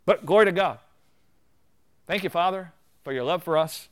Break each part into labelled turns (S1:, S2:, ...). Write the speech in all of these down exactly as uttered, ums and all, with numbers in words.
S1: But glory to God. Thank you, Father, for your love for us.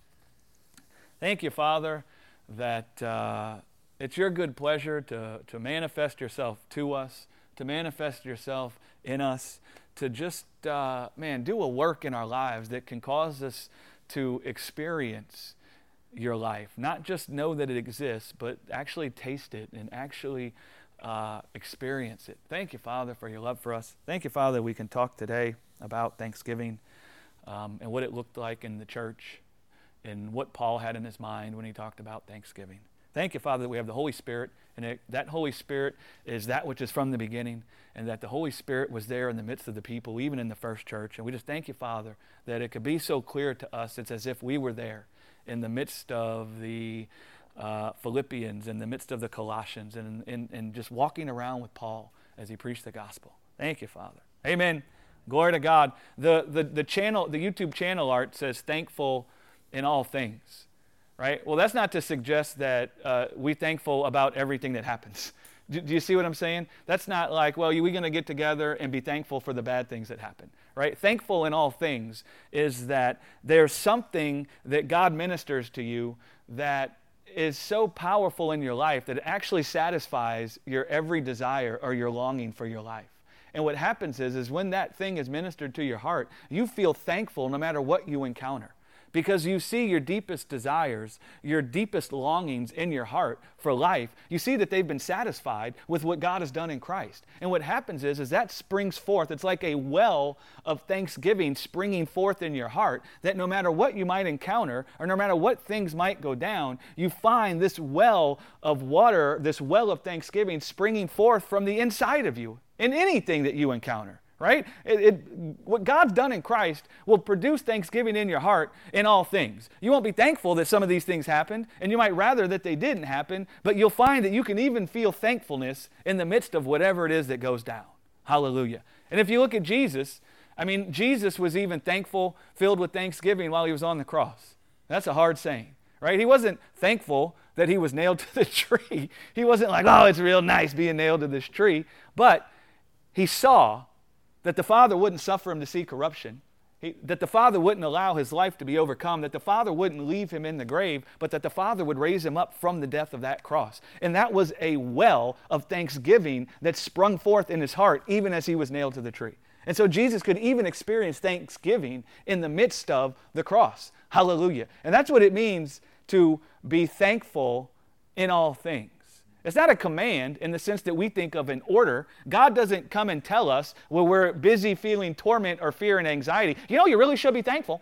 S1: Thank you, Father, that uh, it's your good pleasure to, to manifest yourself to us, to manifest yourself in us, to just, uh, man, do a work in our lives that can cause us to experience your life. Not just know that it exists, but actually taste it and actually uh, experience it. Thank you, Father, for your love for us. Thank you, Father, we can talk today about Thanksgiving um, and what it looked like in the church and what Paul had in his mind when he talked about Thanksgiving. Thank you, Father, that we have the Holy Spirit, and it, that Holy Spirit is that which is from the beginning, and that the Holy Spirit was there in the midst of the people, even in the first church. And we just thank you, Father, that it could be so clear to us. It's as if we were there in the midst of the uh, Philippians, in the midst of the Colossians, and, and, and just walking around with Paul as he preached the gospel. Thank you, Father. Amen. Glory to God. The, the, the channel, the YouTube channel art says thankful in all things, right? Well, that's not to suggest that uh, we're thankful about everything that happens. Do, do you see what I'm saying? That's not like, well, we're going to get together and be thankful for the bad things that happen, right? Thankful in all things is that there's something that God ministers to you that is so powerful in your life that it actually satisfies your every desire or your longing for your life. And what happens is, is when that thing is ministered to your heart, you feel thankful no matter what you encounter. Because you see your deepest desires, your deepest longings in your heart for life, you see that they've been satisfied with what God has done in Christ. And what happens is, is that springs forth. It's like a well of thanksgiving springing forth in your heart, that no matter what you might encounter, or no matter what things might go down, you find this well of water, this well of thanksgiving springing forth from the inside of you in anything that you encounter. Right? It, it, what God's done in Christ will produce thanksgiving in your heart in all things. You won't be thankful that some of these things happened, and you might rather that they didn't happen, but you'll find that you can even feel thankfulness in the midst of whatever it is that goes down. Hallelujah. And if you look at Jesus, I mean, Jesus was even thankful, filled with thanksgiving while he was on the cross. That's a hard saying, right? He wasn't thankful that he was nailed to the tree. He wasn't like, oh, it's real nice being nailed to this tree. But he saw that the Father wouldn't suffer him to see corruption, he, that the Father wouldn't allow his life to be overcome, that the Father wouldn't leave him in the grave, but that the Father would raise him up from the death of that cross. And that was a well of thanksgiving that sprung forth in his heart, even as he was nailed to the tree. And so Jesus could even experience thanksgiving in the midst of the cross. Hallelujah. And that's what it means to be thankful in all things. It's not a command in the sense that we think of an order. God doesn't come and tell us when we're busy feeling torment or fear and anxiety, you know, you really should be thankful.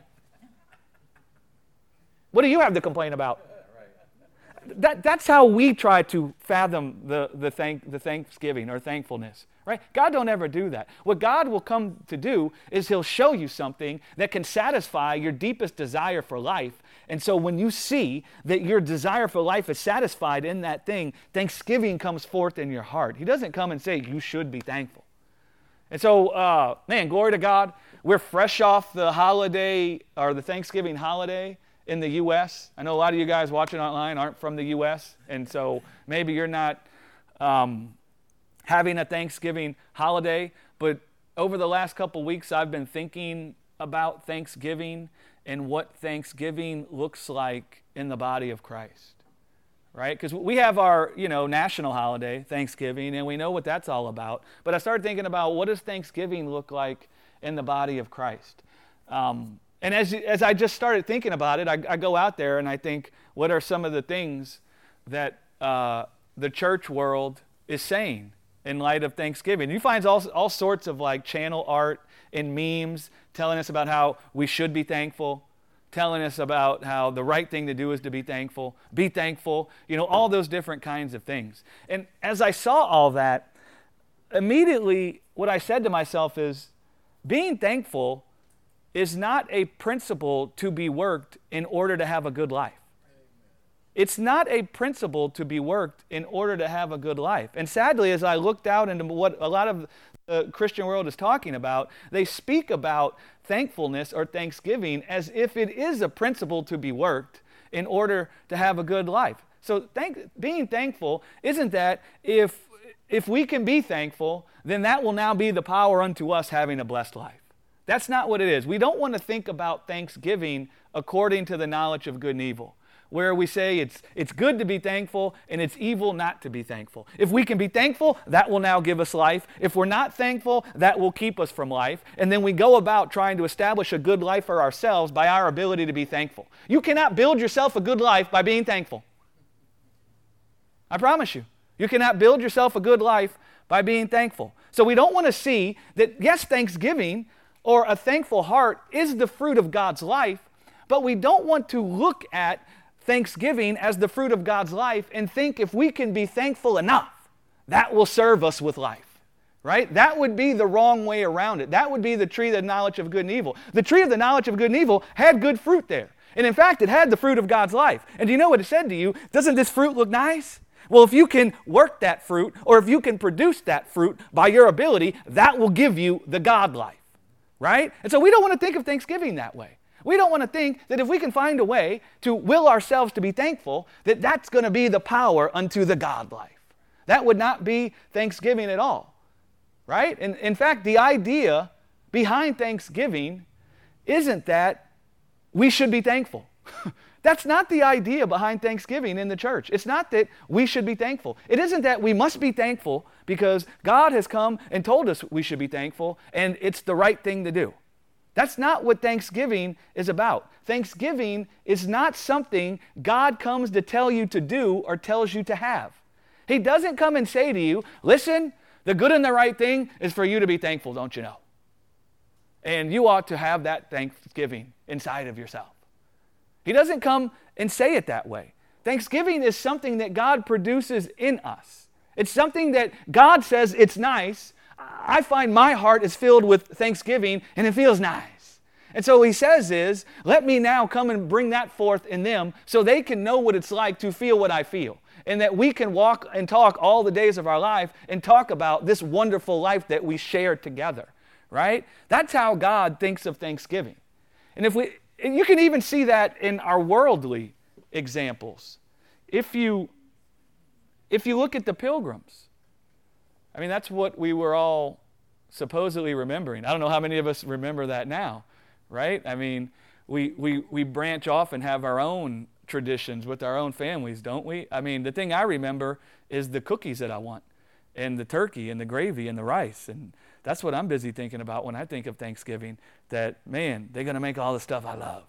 S1: What do you have to complain about? That, that's how we try to fathom the, the, thank, the thanksgiving or thankfulness, right? God don't ever do that. What God will come to do is he'll show you something that can satisfy your deepest desire for life. And so when you see that your desire for life is satisfied in that thing, thanksgiving comes forth in your heart. He doesn't come and say, you should be thankful. And so, uh, man, glory to God. We're fresh off the holiday or the Thanksgiving holiday in the U S I know a lot of you guys watching online aren't from the U S, and so maybe you're not um, having a Thanksgiving holiday, but over the last couple weeks I've been thinking about Thanksgiving and what Thanksgiving looks like in the body of Christ, right? Because we have our, you know, national holiday, Thanksgiving, and we know what that's all about, but I started thinking about what does Thanksgiving look like in the body of Christ? Um, And as as I just started thinking about it, I, I go out there and I think, what are some of the things that uh, the church world is saying in light of Thanksgiving? You find all, all sorts of like channel art and memes telling us about how we should be thankful, telling us about how the right thing to do is to be thankful, be thankful, you know, all those different kinds of things. And as I saw all that, immediately what I said to myself is, being thankful is not a principle to be worked in order to have a good life. It's not a principle to be worked in order to have a good life. And sadly, as I looked out into what a lot of the Christian world is talking about, they speak about thankfulness or thanksgiving as if it is a principle to be worked in order to have a good life. So thank, being thankful isn't that if, if we can be thankful, then that will now be the power unto us having a blessed life. That's not what it is. We don't want to think about thanksgiving according to the knowledge of good and evil, where we say it's, it's good to be thankful and it's evil not to be thankful. If we can be thankful, that will now give us life. If we're not thankful, that will keep us from life. And then we go about trying to establish a good life for ourselves by our ability to be thankful. You cannot build yourself a good life by being thankful. I promise you. You cannot build yourself a good life by being thankful. So we don't want to see that, yes, thanksgiving or a thankful heart is the fruit of God's life, but we don't want to look at thanksgiving as the fruit of God's life and think if we can be thankful enough, that will serve us with life, right? That would be the wrong way around it. That would be the tree of the knowledge of good and evil. The tree of the knowledge of good and evil had good fruit there. And in fact, it had the fruit of God's life. And do you know what it said to you? Doesn't this fruit look nice? Well, if you can work that fruit, or if you can produce that fruit by your ability, that will give you the God life, right? And so we don't want to think of Thanksgiving that way. We don't want to think that if we can find a way to will ourselves to be thankful, that that's going to be the power unto the God life. That would not be Thanksgiving at all, right? And in fact, the idea behind Thanksgiving isn't that we should be thankful. That's not the idea behind Thanksgiving in the church. It's not that we should be thankful. It isn't that we must be thankful because God has come and told us we should be thankful and it's the right thing to do. That's not what Thanksgiving is about. Thanksgiving is not something God comes to tell you to do or tells you to have. He doesn't come and say to you, listen, the good and the right thing is for you to be thankful, don't you know? And you ought to have that thanksgiving inside of yourself. He doesn't come and say it that way. Thanksgiving is something that God produces in us. It's something that God says it's nice. I find my heart is filled with thanksgiving and it feels nice. And so what he says is, let me now come and bring that forth in them so they can know what it's like to feel what I feel. And that we can walk and talk all the days of our life and talk about this wonderful life that we share together, right? That's how God thinks of Thanksgiving. And if we... And you can even see that in our worldly examples. If you, if you look at the Pilgrims, I mean, that's what we were all supposedly remembering. I don't know how many of us remember that now, right? I mean, we, we, we branch off and have our own traditions with our own families, don't we? I mean, the thing I remember is the cookies that I want, and the turkey, and the gravy, and the rice, and that's what I'm busy thinking about when I think of Thanksgiving, that, man, they're going to make all the stuff I love,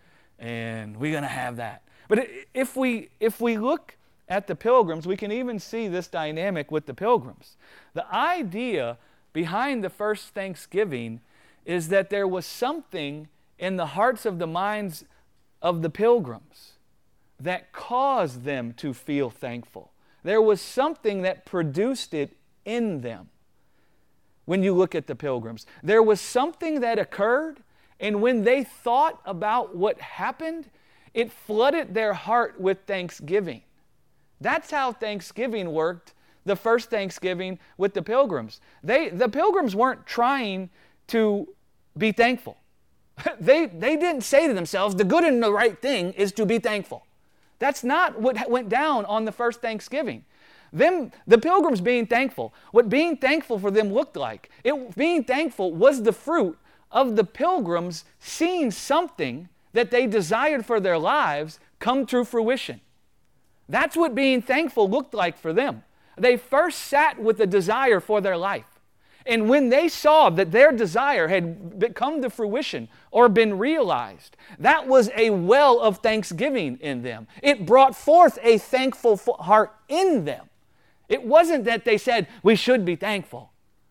S1: and we're going to have that. But if we, if we look at the Pilgrims, we can even see this dynamic with the Pilgrims. The idea behind the first Thanksgiving is that there was something in the hearts of the minds of the Pilgrims that caused them to feel thankful. There was something that produced it in them. When you look at the Pilgrims, there was something that occurred, and when they thought about what happened, it flooded their heart with thanksgiving. That's how Thanksgiving worked, the first Thanksgiving with the Pilgrims. They, the Pilgrims weren't trying to be thankful. they, they didn't say to themselves, the good and the right thing is to be thankful. That's not what went down on the first Thanksgiving. Them, the Pilgrims being thankful, what being thankful for them looked like. It, being thankful was the fruit of the Pilgrims seeing something that they desired for their lives come to fruition. That's what being thankful looked like for them. They first sat with a desire for their life. And when they saw that their desire had come to fruition or been realized, that was a well of thanksgiving in them. It brought forth a thankful heart in them. It wasn't that they said, we should be thankful.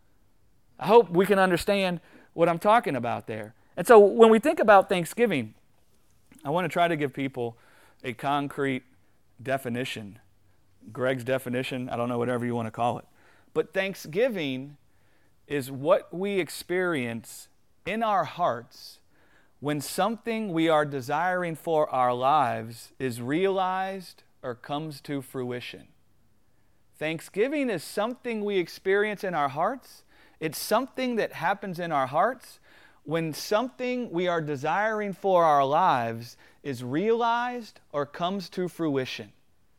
S1: I hope we can understand what I'm talking about there. And so when we think about Thanksgiving, I want to try to give people a concrete definition. Greg's definition, I don't know, whatever you want to call it. But Thanksgiving is what we experience in our hearts when something we are desiring for our lives is realized or comes to fruition. Thanksgiving is something we experience in our hearts. It's something that happens in our hearts when something we are desiring for our lives is realized or comes to fruition.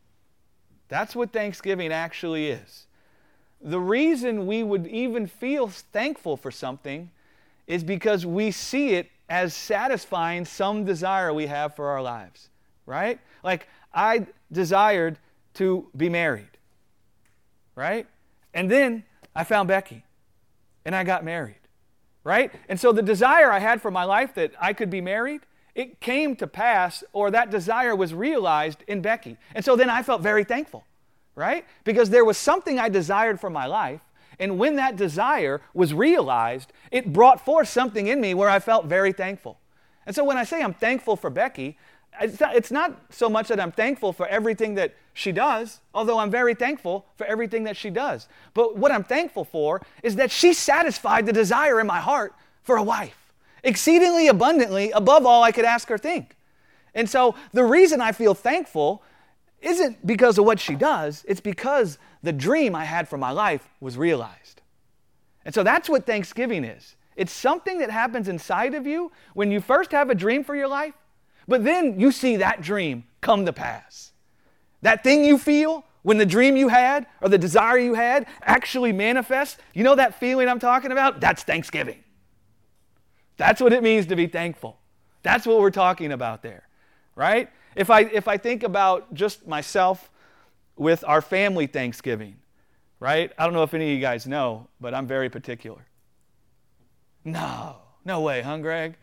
S1: That's what Thanksgiving actually is. The reason we would even feel thankful for something is because we see it as satisfying some desire we have for our lives, right? Like, I desired to be married, right? And then I found Becky, and I got married, right? And so the desire I had for my life that I could be married, it came to pass, or that desire was realized in Becky. And so then I felt very thankful, right? Because there was something I desired for my life, and when that desire was realized, it brought forth something in me where I felt very thankful. And so when I say I'm thankful for Becky, it's not, it's not so much that I'm thankful for everything that she does, although I'm very thankful for everything that she does. But what I'm thankful for is that she satisfied the desire in my heart for a wife, exceedingly abundantly above all I could ask or think. And so the reason I feel thankful isn't because of what she does, it's because the dream I had for my life was realized. And so that's what Thanksgiving is. It's something that happens inside of you when you first have a dream for your life, but then you see that dream come to pass. That thing you feel when the dream you had or the desire you had actually manifests, you know that feeling I'm talking about? That's Thanksgiving. That's what it means to be thankful. That's what we're talking about there, right? If I, if I think about just myself with our family Thanksgiving, right? I don't know if any of you guys know, but I'm very particular. No, no way, huh, Greg?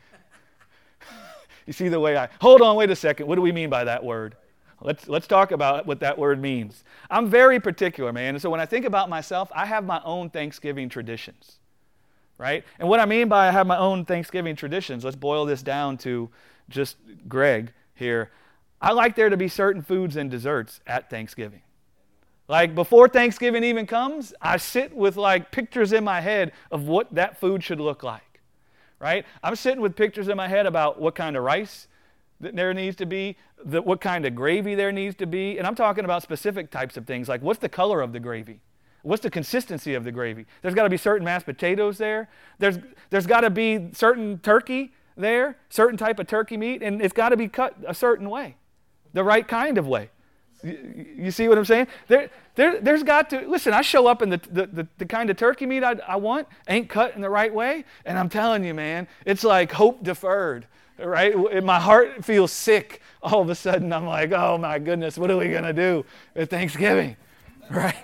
S1: You see the way I, hold on, wait a second. What do we mean by that word? Let's, let's talk about what that word means. I'm very particular, man. And so when I think about myself, I have my own Thanksgiving traditions, right? And what I mean by I have my own Thanksgiving traditions, let's boil this down to just Greg here. I like there to be certain foods and desserts at Thanksgiving. Like before Thanksgiving even comes, I sit with like pictures in my head of what that food should look like, right? I'm sitting with pictures in my head about what kind of rice that there needs to be, the, what kind of gravy there needs to be, and I'm talking about specific types of things, like what's the color of the gravy? What's the consistency of the gravy? There's got to be certain mashed potatoes there. There's, there's got to be certain turkey there, certain type of turkey meat, and it's got to be cut a certain way, the right kind of way. You, you see what I'm saying? There, there, there's got to, listen, I show up and the, the, the, the kind of turkey meat I, I want ain't cut in the right way, and I'm telling you, man, it's like hope deferred, right? And my heart feels sick. All of a sudden, I'm like, oh my goodness, what are we going to do at Thanksgiving, right?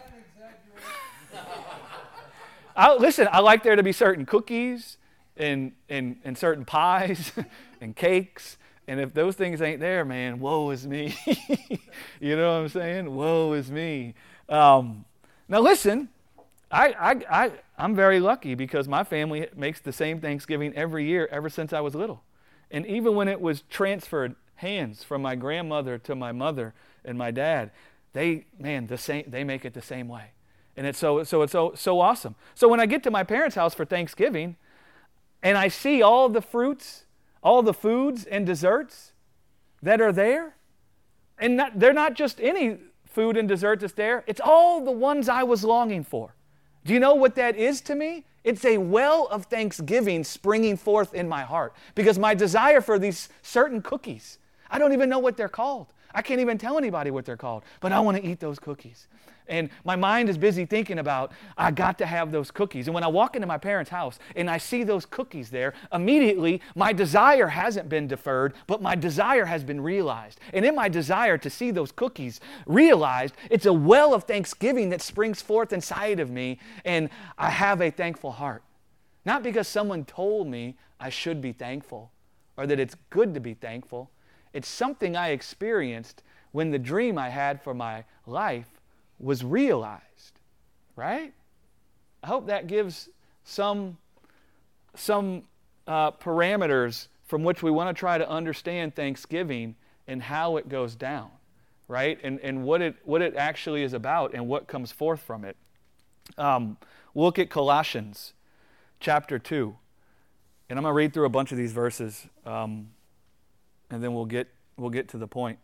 S1: I, listen, I like there to be certain cookies and, and, and certain pies and cakes. And if those things ain't there, man, woe is me. You know what I'm saying? Woe is me. Um, now listen, I, I, I, I'm very lucky because my family makes the same Thanksgiving every year ever since I was little. And even when it was transferred hands from my grandmother to my mother and my dad, they, man, the same, they make it the same way. And it's so, so it's so, so awesome. So when I get to my parents' house for Thanksgiving and I see all the fruits, all the foods and desserts that are there, and not, they're not just any food and dessert that's there, it's all the ones I was longing for. Do you know what that is to me? It's a well of thanksgiving springing forth in my heart because my desire for these certain cookies, I don't even know what they're called. I can't even tell anybody what they're called, but I want to eat those cookies. And my mind is busy thinking about, I got to have those cookies. And when I walk into my parents' house and I see those cookies there, immediately my desire hasn't been deferred, but my desire has been realized. And in my desire to see those cookies realized, it's a well of thanksgiving that springs forth inside of me, and I have a thankful heart. Not because someone told me I should be thankful or that it's good to be thankful. It's something I experienced when the dream I had for my life was realized, right? I hope that gives some, some uh, parameters from which we want to try to understand Thanksgiving and how it goes down, right? And, and what, it, what it actually is about and what comes forth from it. Um, we'll look at Colossians chapter two. And I'm going to read through a bunch of these verses, um, and then we'll get, we'll get to the point.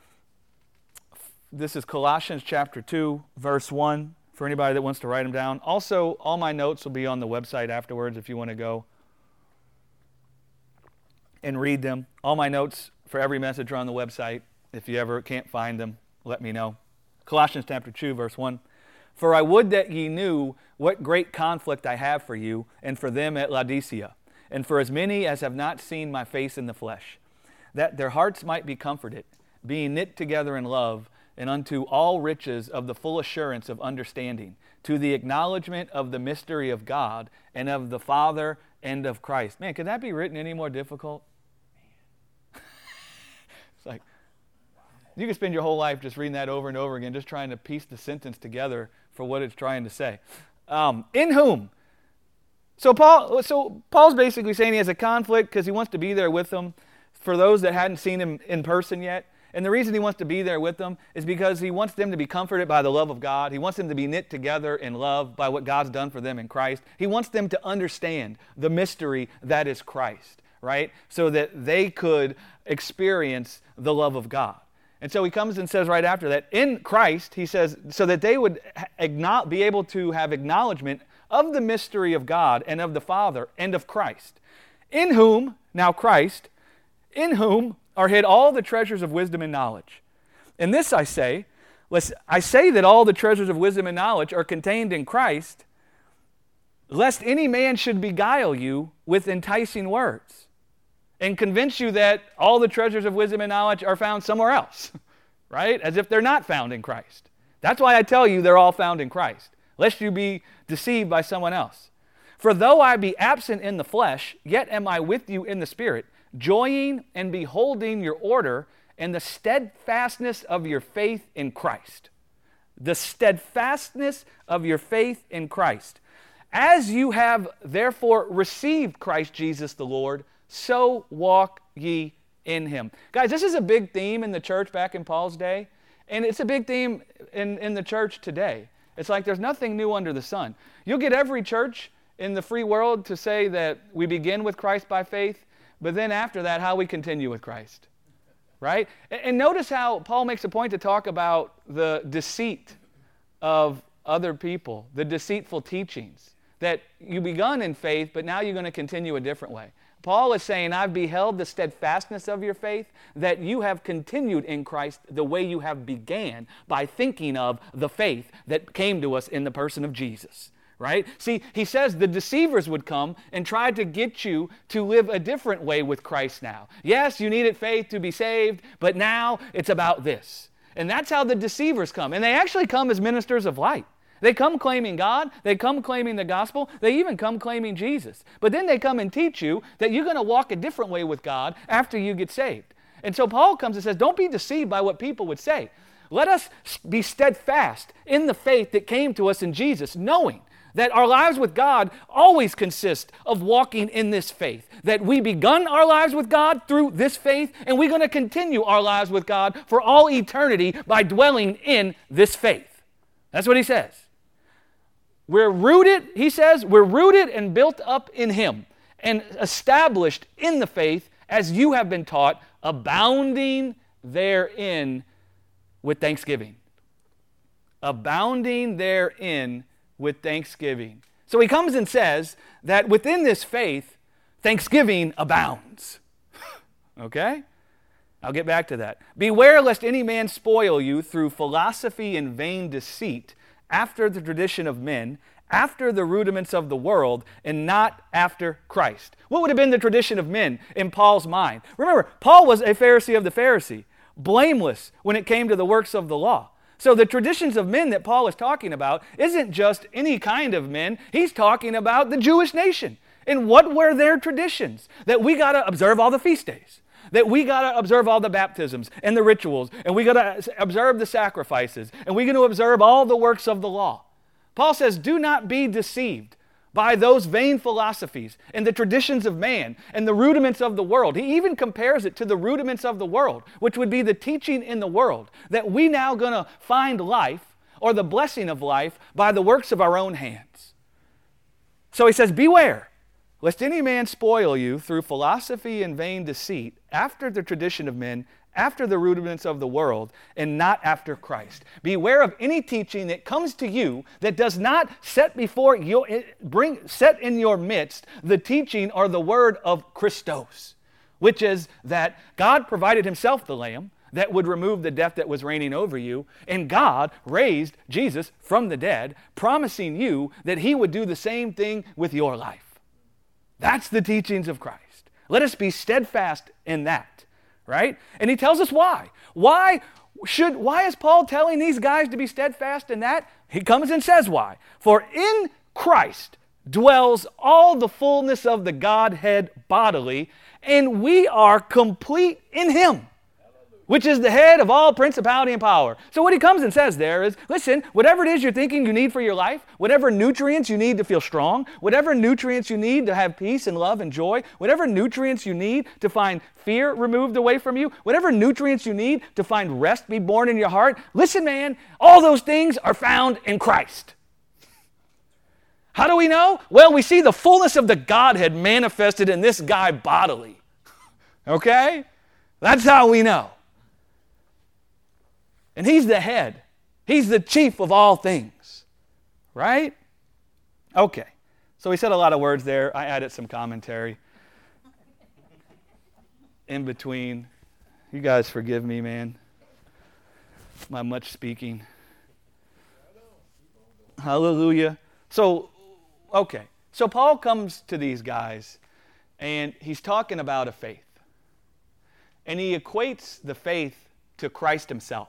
S1: This is Colossians chapter two, verse one, for anybody that wants to write them down. Also, all my notes will be on the website afterwards if you want to go and read them. All my notes for every message are on the website. If you ever can't find them, let me know. Colossians chapter two, verse one. For I would that ye knew what great conflict I have for you and for them at Laodicea, and for as many as have not seen my face in the flesh, that their hearts might be comforted, being knit together in love, and unto all riches of the full assurance of understanding, to the acknowledgement of the mystery of God, and of the Father, and of Christ. Man, could that be written any more difficult? It's like, you could spend your whole life just reading that over and over again, just trying to piece the sentence together for what it's trying to say. Um, in whom? So Paul, so Paul's basically saying he has a conflict because he wants to be there with them for those that hadn't seen him in person yet. And the reason he wants to be there with them is because he wants them to be comforted by the love of God. He wants them to be knit together in love by what God's done for them in Christ. He wants them to understand the mystery that is Christ, right? So that they could experience the love of God. And so he comes and says right after that, in Christ, he says, so that they would be able to have acknowledgement of the mystery of God and of the Father and of Christ, in whom, now Christ, in whom are hid all the treasures of wisdom and knowledge. And this I say, I say that all the treasures of wisdom and knowledge are contained in Christ, lest any man should beguile you with enticing words and convince you that all the treasures of wisdom and knowledge are found somewhere else, right? As if they're not found in Christ. That's why I tell you they're all found in Christ, lest you be deceived by someone else. For though I be absent in the flesh, yet am I with you in the Spirit, joying and beholding your order and the steadfastness of your faith in Christ. The steadfastness of your faith in Christ. As you have therefore received Christ Jesus the Lord, so walk ye in him. Guys, this is a big theme in the church back in Paul's day, and it's a big theme in, in the church today. It's like there's nothing new under the sun. You'll get every church in the free world to say that we begin with Christ by faith, but then after that, how we continue with Christ, right? And notice how Paul makes a point to talk about the deceit of other people, the deceitful teachings, that you begun in faith, but now you're going to continue a different way. Paul is saying, I've beheld the steadfastness of your faith, that you have continued in Christ the way you have began by thinking of the faith that came to us in the person of Jesus. Right? See, he says the deceivers would come and try to get you to live a different way with Christ now. Yes, you needed faith to be saved, but now it's about this. And that's how the deceivers come. And they actually come as ministers of light. They come claiming God. They come claiming the gospel. They even come claiming Jesus. But then they come and teach you that you're going to walk a different way with God after you get saved. And so Paul comes and says, don't be deceived by what people would say. Let us be steadfast in the faith that came to us in Jesus, knowing that our lives with God always consist of walking in this faith. That we begun our lives with God through this faith, and we're going to continue our lives with God for all eternity by dwelling in this faith. That's what he says. We're rooted, he says, we're rooted and built up in him and established in the faith as you have been taught, abounding therein with thanksgiving. Abounding therein with thanksgiving. So he comes and says that within this faith, thanksgiving abounds. Okay? I'll get back to that. Beware lest any man spoil you through philosophy and vain deceit, after the tradition of men, after the rudiments of the world, and not after Christ. What would have been the tradition of men in Paul's mind? Remember, Paul was a Pharisee of the Pharisee, blameless when it came to the works of the law. So the traditions of men that Paul is talking about isn't just any kind of men. He's talking about the Jewish nation. And what were their traditions? That we got to observe all the feast days. That we got to observe all the baptisms and the rituals. And we got to observe the sacrifices. And we're going to observe all the works of the law. Paul says, do not be deceived by those vain philosophies and the traditions of man and the rudiments of the world. He even compares it to the rudiments of the world, which would be the teaching in the world, that we now going to find life or the blessing of life by the works of our own hands. So he says, beware, lest any man spoil you through philosophy and vain deceit, after the tradition of men, after the rudiments of the world, and not after Christ. Beware of any teaching that comes to you that does not set before you, bring set in your midst the teaching or the word of Christos, which is that God provided himself the Lamb that would remove the death that was reigning over you, and God raised Jesus from the dead, promising you that he would do the same thing with your life. That's the teachings of Christ. Let us be steadfast in that, right? And he tells us why. Why should, why is Paul telling these guys to be steadfast in that? He comes and says why. For in Christ dwells all the fullness of the Godhead bodily, and we are complete in him, which is the head of all principality and power. So what he comes and says there is, listen, whatever it is you're thinking you need for your life, whatever nutrients you need to feel strong, whatever nutrients you need to have peace and love and joy, whatever nutrients you need to find fear removed away from you, whatever nutrients you need to find rest be born in your heart, listen, man, all those things are found in Christ. How do we know? Well, we see the fullness of the Godhead manifested in this guy bodily. Okay? That's how we know. And he's the head. He's the chief of all things. Right? Okay. So we said a lot of words there. I added some commentary in between. You guys forgive me, man. My much speaking. Hallelujah. So, okay. So Paul comes to these guys and he's talking about a faith. And he equates the faith to Christ himself.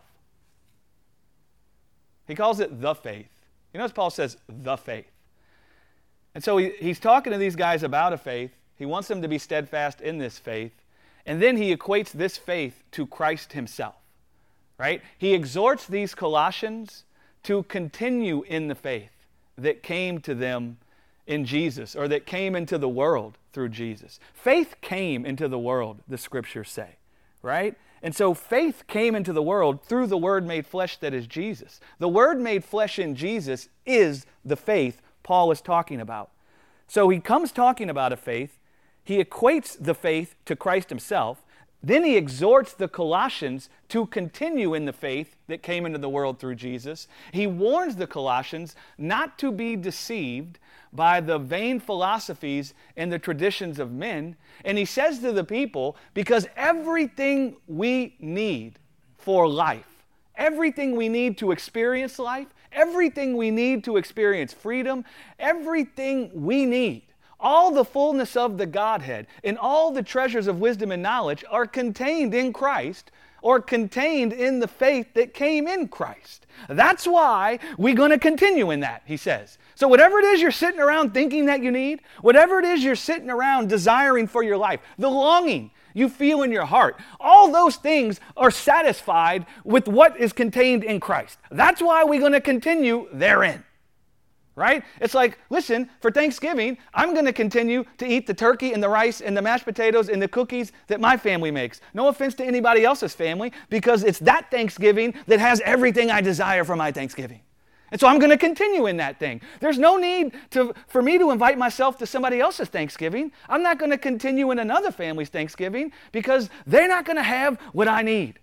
S1: He calls it the faith. You notice Paul says the faith. And so he, he's talking to these guys about a faith. He wants them to be steadfast in this faith. And then he equates this faith to Christ himself. Right? He exhorts these Colossians to continue in the faith that came to them in Jesus, or that came into the world through Jesus. Faith came into the world, the scriptures say. Right? And so faith came into the world through the Word made flesh that is Jesus. The Word made flesh in Jesus is the faith Paul is talking about. So he comes talking about a faith. He equates the faith to Christ himself. Then he exhorts the Colossians to continue in the faith that came into the world through Jesus. He warns the Colossians not to be deceived by the vain philosophies and the traditions of men. And he says to the people, because everything we need for life, everything we need to experience life, everything we need to experience freedom, everything we need, all the fullness of the Godhead and all the treasures of wisdom and knowledge are contained in Christ, or contained in the faith that came in Christ. That's why we're going to continue in that, he says. So whatever it is you're sitting around thinking that you need, whatever it is you're sitting around desiring for your life, the longing you feel in your heart, all those things are satisfied with what is contained in Christ. That's why we're going to continue therein. Right? It's like, listen, for Thanksgiving, I'm going to continue to eat the turkey and the rice and the mashed potatoes and the cookies that my family makes. No offense to anybody else's family, because it's that Thanksgiving that has everything I desire for my Thanksgiving. And so I'm going to continue in that thing. There's no need to, for me to invite myself to somebody else's Thanksgiving. I'm not going to continue in another family's Thanksgiving because they're not going to have what I need.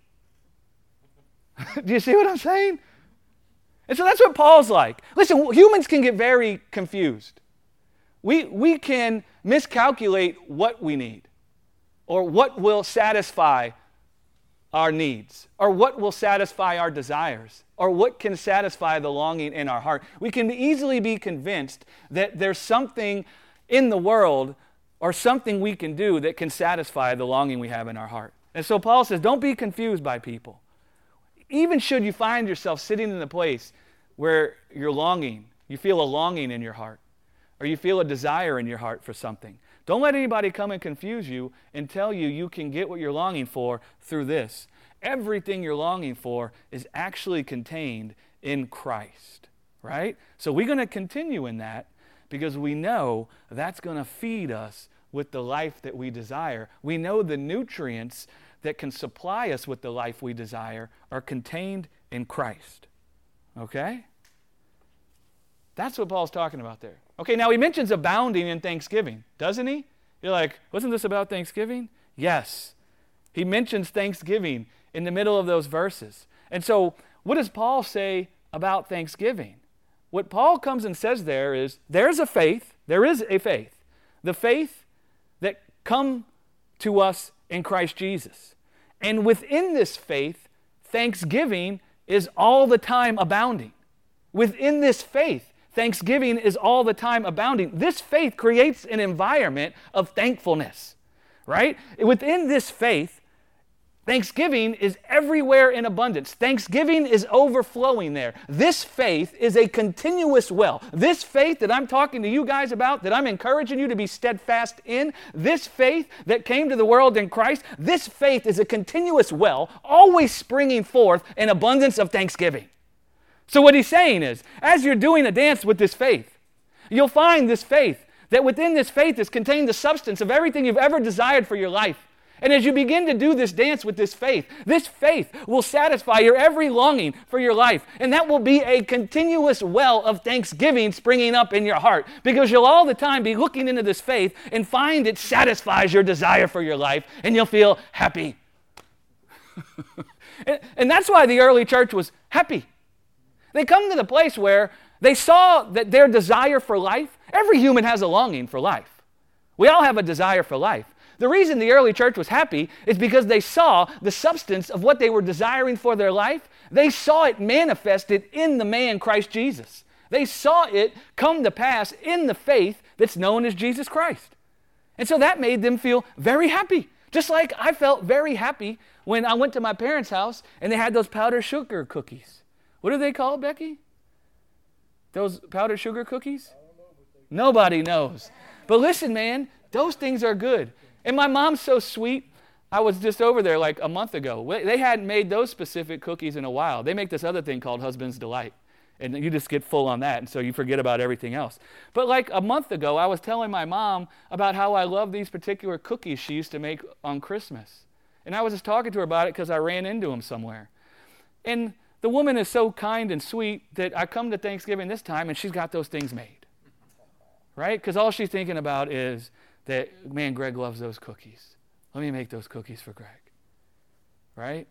S1: Do you see what I'm saying? And so that's what Paul's like. Listen, humans can get very confused. We, we can miscalculate what we need, or what will satisfy our needs, or what will satisfy our desires, or what can satisfy the longing in our heart. We can easily be convinced that there's something in the world or something we can do that can satisfy the longing we have in our heart. And so Paul says, don't be confused by people. Even should you find yourself sitting in a place where you're longing, you feel a longing in your heart, or you feel a desire in your heart for something, don't let anybody come and confuse you and tell you you can get what you're longing for through this. Everything you're longing for is actually contained in Christ, right? So we're going to continue in that because we know that's going to feed us with the life that we desire. We know the nutrients that can supply us with the life we desire are contained in Christ. Okay? That's what Paul's talking about there. Okay, now he mentions abounding in thanksgiving, doesn't he? You're like, wasn't this about Thanksgiving? Yes. He mentions Thanksgiving in the middle of those verses. And so what does Paul say about Thanksgiving? What Paul comes and says there is, there's a faith, there is a faith, the faith that come to us in Christ Jesus. And within this faith, thanksgiving is all the time abounding. Within this faith, thanksgiving is all the time abounding. This faith creates an environment of thankfulness, right? Within this faith, thanksgiving is everywhere in abundance. Thanksgiving is overflowing there. This faith is a continuous well. This faith that I'm talking to you guys about, that I'm encouraging you to be steadfast in, this faith that came to the world in Christ, this faith is a continuous well, always springing forth an abundance of thanksgiving. So what he's saying is, as you're doing a dance with this faith, you'll find this faith, that within this faith is contained the substance of everything you've ever desired for your life. And as you begin to do this dance with this faith, this faith will satisfy your every longing for your life. And that will be a continuous well of thanksgiving springing up in your heart, because you'll all the time be looking into this faith and find it satisfies your desire for your life, and you'll feel happy. and, and that's why the early church was happy. They come to the place where they saw that their desire for life, every human has a longing for life. We all have a desire for life. The reason the early church was happy is because they saw the substance of what they were desiring for their life. They saw it manifested in the man Christ Jesus. They saw it come to pass in the faith that's known as Jesus Christ. And so that made them feel very happy. Just like I felt very happy when I went to my parents' house and they had those powdered sugar cookies. What are they called, Becky? Those powdered sugar cookies? Nobody knows. But listen, man, those things are good. And my mom's so sweet. I was just over there like a month ago. They hadn't made those specific cookies in a while. They make this other thing called Husband's Delight. And you just get full on that, and so you forget about everything else. But like a month ago, I was telling my mom about how I love these particular cookies she used to make on Christmas. And I was just talking to her about it because I ran into them somewhere. And the woman is so kind and sweet that I come to Thanksgiving this time, and she's got those things made. Right? Because all she's thinking about is that, man, Greg loves those cookies. Let me make those cookies for Greg. Right?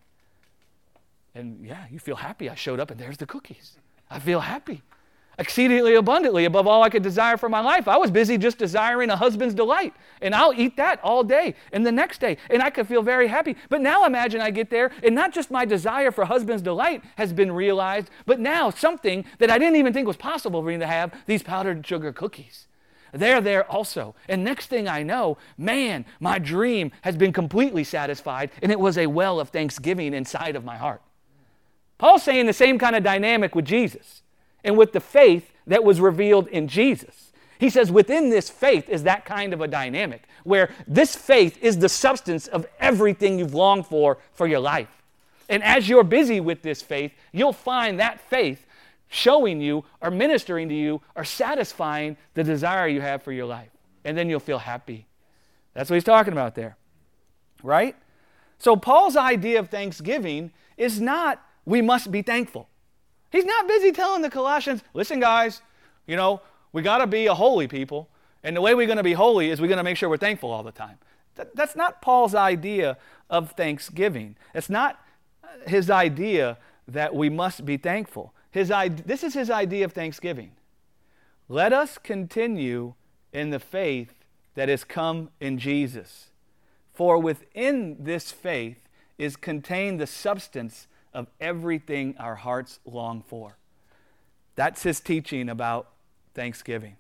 S1: And yeah, you feel happy. I showed up and there's the cookies. I feel happy. Exceedingly abundantly above all I could desire for my life. I was busy just desiring a husband's delight. And I'll eat that all day and the next day. And I could feel very happy. But now imagine I get there and not just my desire for husband's delight has been realized, but now something that I didn't even think was possible for me to have, these powdered sugar cookies. They're there also. And next thing I know, man, my dream has been completely satisfied, and it was a well of thanksgiving inside of my heart. Paul's saying the same kind of dynamic with Jesus and with the faith that was revealed in Jesus. He says within this faith is that kind of a dynamic where this faith is the substance of everything you've longed for for your life. And as you're busy with this faith, you'll find that faith showing you or ministering to you or satisfying the desire you have for your life. And then you'll feel happy. That's what he's talking about there. Right? So Paul's idea of thanksgiving is not we must be thankful. He's not busy telling the Colossians, listen guys, you know, we got to be a holy people. And the way we're going to be holy is we're going to make sure we're thankful all the time. That, that's not Paul's idea of thanksgiving. It's not his idea that we must be thankful. His, this is his idea of thanksgiving. Let us continue in the faith that has come in Jesus. For within this faith is contained the substance of everything our hearts long for. That's his teaching about thanksgiving.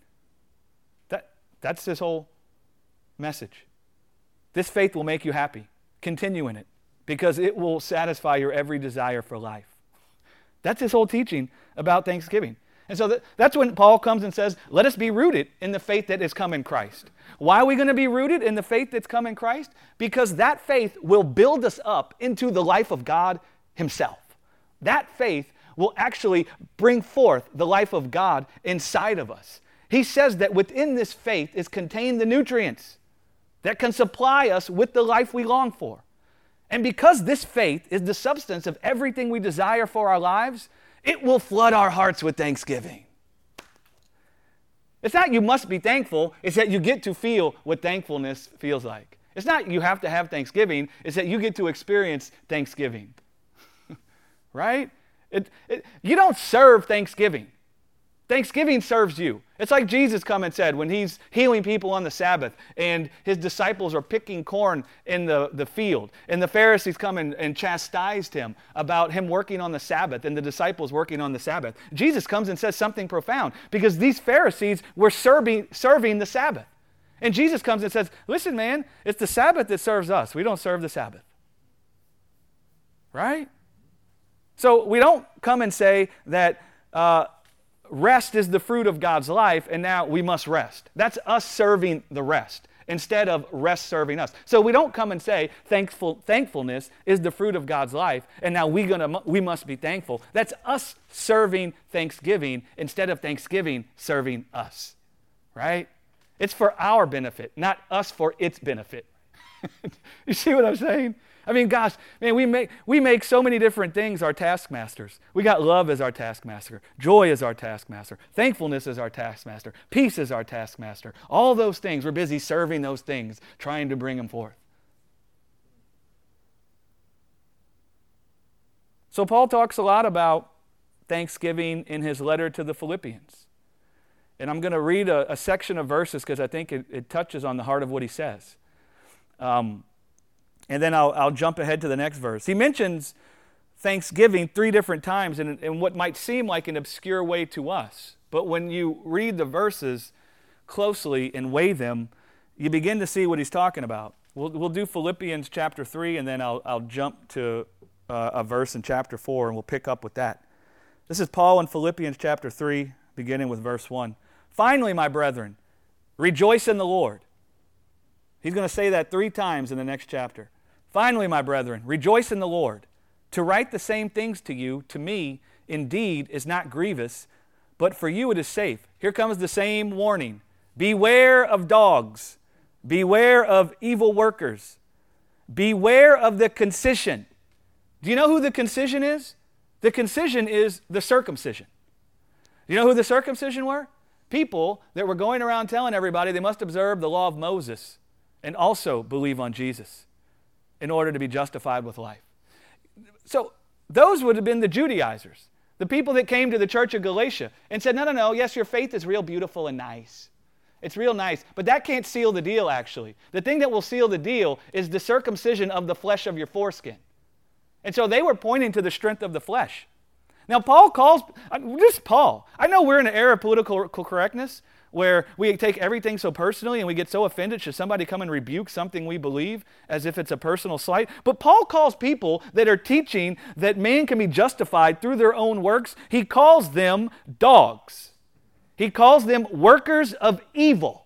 S1: That, that's his whole message. This faith will make you happy. Continue in it, because it will satisfy your every desire for life. That's his whole teaching about thanksgiving. And so that, that's when Paul comes and says, let us be rooted in the faith that has come in Christ. Why are we going to be rooted in the faith that's come in Christ? Because that faith will build us up into the life of God himself. That faith will actually bring forth the life of God inside of us. He says that within this faith is contained the nutrients that can supply us with the life we long for. And because this faith is the substance of everything we desire for our lives, it will flood our hearts with thanksgiving. It's not you must be thankful, it's that you get to feel what thankfulness feels like. It's not you have to have thanksgiving, it's that you get to experience thanksgiving. Right? It, it, you don't serve thanksgiving. Thanksgiving serves you. It's like Jesus come and said when he's healing people on the Sabbath and his disciples are picking corn in the, the field and the Pharisees come and, and chastised him about him working on the Sabbath and the disciples working on the Sabbath. Jesus comes and says something profound because these Pharisees were serving, serving the Sabbath. And Jesus comes and says, listen, man, it's the Sabbath that serves us. We don't serve the Sabbath. Right? So we don't come and say that uh, rest is the fruit of God's life, and now we must rest. That's us serving the rest instead of rest serving us. So we don't come and say thankful, thankfulness is the fruit of God's life, and now we gonna we must be thankful. That's us serving Thanksgiving instead of Thanksgiving serving us. Right? It's for our benefit, not us for its benefit. You see what I'm saying? I mean, gosh, man, we make we make so many different things our taskmasters. We got love as our taskmaster. Joy is our taskmaster. Thankfulness is our taskmaster. Peace is our taskmaster. All those things, we're busy serving those things, trying to bring them forth. So Paul talks a lot about Thanksgiving in his letter to the Philippians. And I'm going to read a, a section of verses because I think it, it touches on the heart of what he says. Um, and then I'll, I'll jump ahead to the next verse. He mentions Thanksgiving three different times in, in what might seem like an obscure way to us. But when you read the verses closely and weigh them, you begin to see what he's talking about. We'll, we'll do Philippians chapter three, and then I'll, I'll jump to uh, a verse in chapter four, and we'll pick up with that. This is Paul in Philippians chapter three, beginning with verse one. Finally, my brethren, rejoice in the Lord. He's going to say that three times in the next chapter. Finally, my brethren, rejoice in the Lord. To write the same things to you, to me, indeed, is not grievous, but for you it is safe. Here comes the same warning. Beware of dogs. Beware of evil workers. Beware of the concision. Do you know who the concision is? The concision is the circumcision. Do you know who the circumcision were? People that were going around telling everybody they must observe the law of Moses and also believe on Jesus in order to be justified with life. So those would have been the Judaizers, the people that came to the church of Galatia and said, no, no, no, yes, your faith is real beautiful and nice. It's real nice, but that can't seal the deal, actually. The thing that will seal the deal is the circumcision of the flesh of your foreskin. And so they were pointing to the strength of the flesh. Now, Paul calls, this Paul, I know we're in an era of political correctness where we take everything so personally and we get so offended should somebody come and rebuke something we believe as if it's a personal slight. But Paul calls people that are teaching that man can be justified through their own works, he calls them dogs. He calls them workers of evil.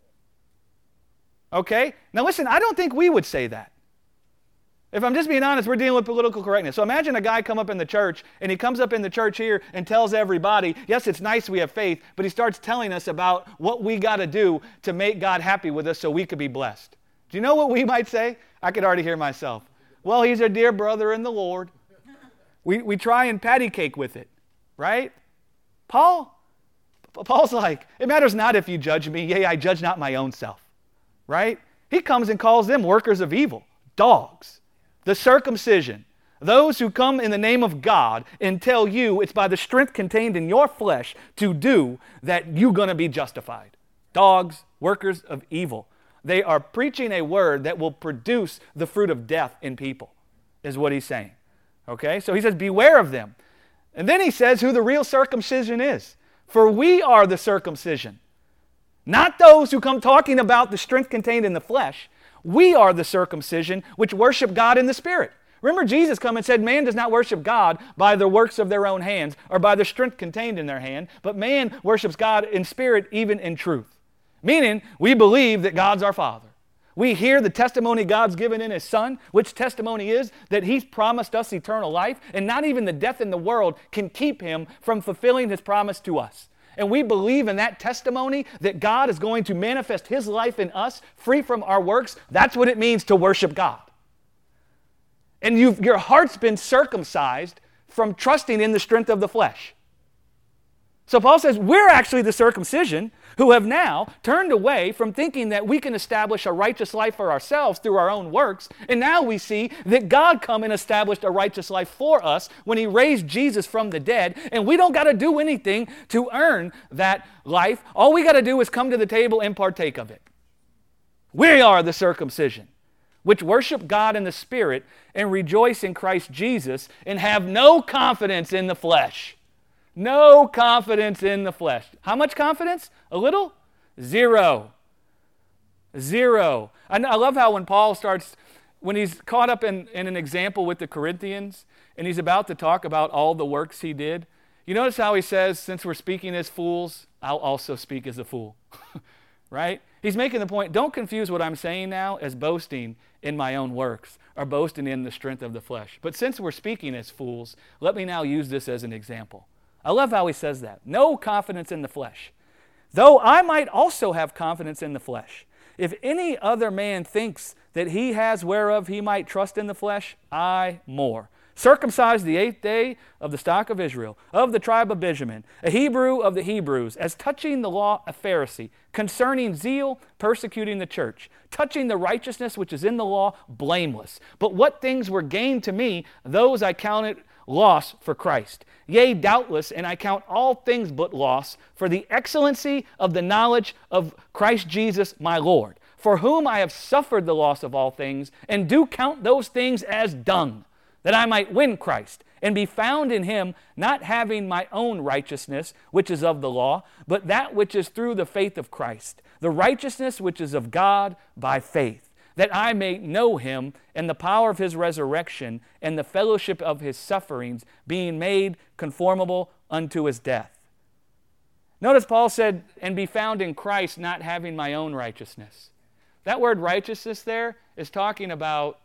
S1: Okay? Now listen, I don't think we would say that. If I'm just being honest, we're dealing with political correctness. So imagine a guy come up in the church, and he comes up in the church here and tells everybody, yes, it's nice we have faith, but he starts telling us about what we got to do to make God happy with us so we could be blessed. Do you know what we might say? I could already hear myself. Well, he's a dear brother in the Lord. We, we try and patty cake with it, right? Paul, Paul's like, it matters not if you judge me. Yea, I judge not my own self, right? He comes and calls them workers of evil, dogs. The circumcision, those who come in the name of God and tell you it's by the strength contained in your flesh to do that you're going to be justified. Dogs, workers of evil. They are preaching a word that will produce the fruit of death in people, is what he's saying. Okay, so he says, beware of them. And then he says who the real circumcision is. For we are the circumcision. Not those who come talking about the strength contained in the flesh. We are the circumcision which worship God in the Spirit. Remember, Jesus come and said, man does not worship God by the works of their own hands or by the strength contained in their hand, but man worships God in spirit, even in truth. Meaning, we believe that God's our Father. We hear the testimony God's given in His Son, which testimony is that He's promised us eternal life, and not even the death in the world can keep Him from fulfilling His promise to us. And we believe in that testimony that God is going to manifest His life in us, free from our works. That's what it means to worship God. And you've, your heart's been circumcised from trusting in the strength of the flesh. So Paul says we're actually the circumcision who have now turned away from thinking that we can establish a righteous life for ourselves through our own works. And now we see that God come and established a righteous life for us when he raised Jesus from the dead. And we don't got to do anything to earn that life. All we got to do is come to the table and partake of it. We are the circumcision, which worship God in the Spirit and rejoice in Christ Jesus and have no confidence in the flesh. No confidence in the flesh. How much confidence? A little? Zero. Zero. I, I love how when Paul starts, when he's caught up in, in an example with the Corinthians, and he's about to talk about all the works he did, you notice how he says, since we're speaking as fools, I'll also speak as a fool. Right? He's making the point, don't confuse what I'm saying now as boasting in my own works or boasting in the strength of the flesh. But since we're speaking as fools, let me now use this as an example. I love how he says that. No confidence in the flesh. Though I might also have confidence in the flesh. If any other man thinks that he has whereof he might trust in the flesh, I more. Circumcised the eighth day of the stock of Israel, of the tribe of Benjamin, a Hebrew of the Hebrews, as touching the law a Pharisee, concerning zeal, persecuting the church, touching the righteousness which is in the law, blameless. But what things were gained to me, those I counted loss for Christ. Yea, doubtless, and I count all things but loss for the excellency of the knowledge of Christ Jesus my Lord, for whom I have suffered the loss of all things, and do count those things as dung, that I might win Christ, and be found in him, not having my own righteousness, which is of the law, but that which is through the faith of Christ, the righteousness which is of God by faith, that I may know him and the power of his resurrection and the fellowship of his sufferings, being made conformable unto his death. Notice Paul said, and be found in Christ, not having my own righteousness. That word righteousness there is talking about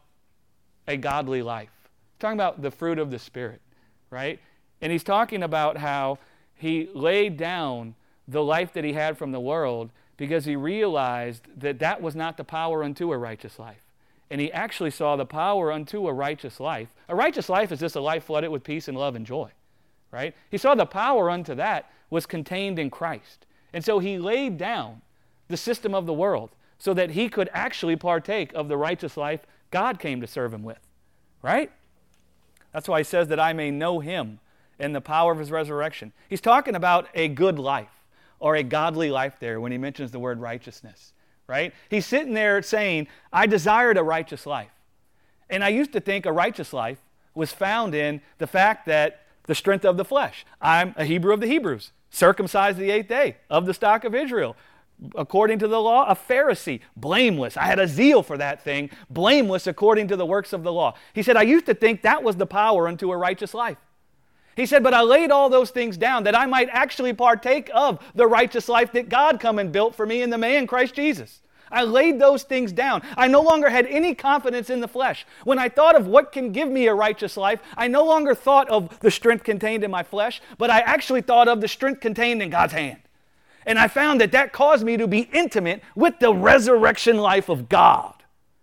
S1: a godly life. Talking about the fruit of the Spirit, right? And he's talking about how he laid down the life that he had from the world because he realized that that was not the power unto a righteous life. And he actually saw the power unto a righteous life. A righteous life is just a life flooded with peace and love and joy, right? He saw the power unto that was contained in Christ. And so he laid down the system of the world so that he could actually partake of the righteous life God came to serve him with, right? That's why he says that I may know him and the power of his resurrection. He's talking about a good life or a godly life there when he mentions the word righteousness, right? He's sitting there saying, I desired a righteous life. And I used to think a righteous life was found in the fact that the strength of the flesh. I'm a Hebrew of the Hebrews, circumcised the eighth day, of the stock of Israel. According to the law, a Pharisee, blameless. I had a zeal for that thing, blameless according to the works of the law. He said, I used to think that was the power unto a righteous life. He said, but I laid all those things down that I might actually partake of the righteous life that God come and built for me in the man Christ Jesus. I laid those things down. I no longer had any confidence in the flesh. When I thought of what can give me a righteous life, I no longer thought of the strength contained in my flesh, but I actually thought of the strength contained in God's hand. And I found that that caused me to be intimate with the resurrection life of God.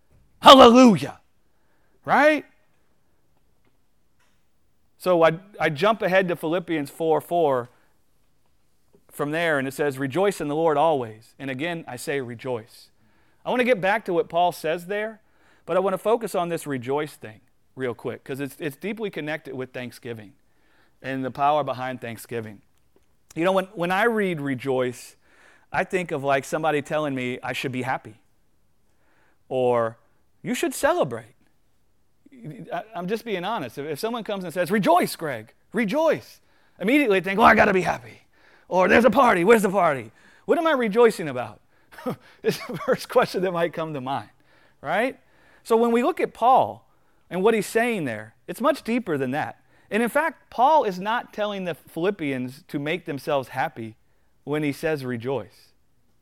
S1: Hallelujah. Right? So I, I jump ahead to Philippians four four from there, and it says, rejoice in the Lord always. And again, I say rejoice. I want to get back to what Paul says there, but I want to focus on this rejoice thing real quick, because it's, it's deeply connected with Thanksgiving and the power behind Thanksgiving. You know, when, when I read rejoice, I think of like somebody telling me I should be happy or you should celebrate. I, I'm just being honest. If, if someone comes and says, rejoice, Greg, rejoice, immediately I think, well, I got to be happy. Or there's a party. Where's the party? What am I rejoicing about? It's the first question that might come to mind, right? So when we look at Paul and what he's saying there, it's much deeper than that. And in fact, Paul is not telling the Philippians to make themselves happy when he says rejoice.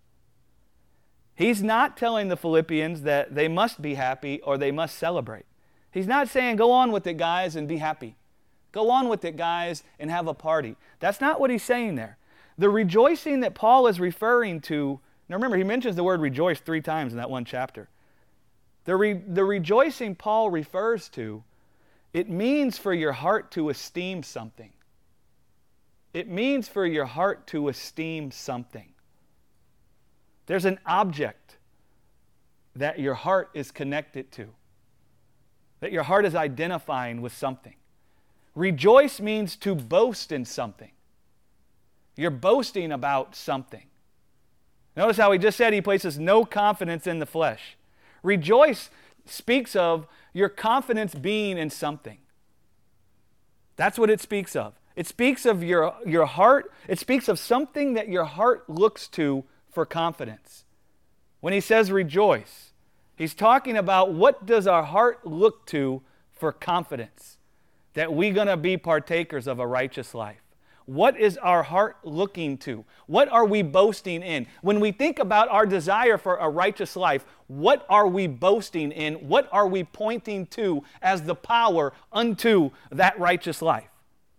S1: He's not telling the Philippians that they must be happy or they must celebrate. He's not saying, go on with it, guys, and be happy. Go on with it, guys, and have a party. That's not what he's saying there. The rejoicing that Paul is referring to, now remember, he mentions the word rejoice three times in that one chapter. The, re, the rejoicing Paul refers to, it means for your heart to esteem something. It means for your heart to esteem something. There's an object that your heart is connected to, that your heart is identifying with something. Rejoice means to boast in something. You're boasting about something. Notice how he just said he places no confidence in the flesh. Rejoice speaks of your confidence being in something. That's what it speaks of. It speaks of your, your heart. It speaks of something that your heart looks to for confidence. When he says rejoice, he's talking about what does our heart look to for confidence, that we're going to be partakers of a righteous life. What is our heart looking to? What are we boasting in? When we think about our desire for a righteous life, what are we boasting in? What are we pointing to as the power unto that righteous life?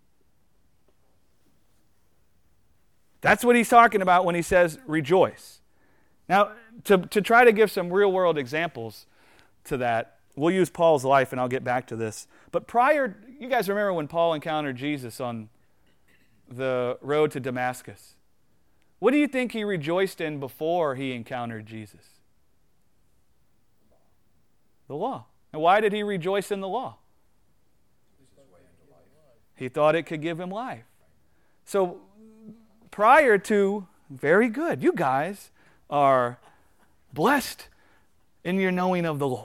S1: That's what he's talking about when he says rejoice. Now, to, to try to give some real-world examples to that, we'll use Paul's life, and I'll get back to this. But prior, you guys remember when Paul encountered Jesus on the road to Damascus? What do you think he rejoiced in before he encountered Jesus? The law. And why did he rejoice in the law? He thought it could give him life. So prior to, very good, you guys are blessed in your knowing of the Lord.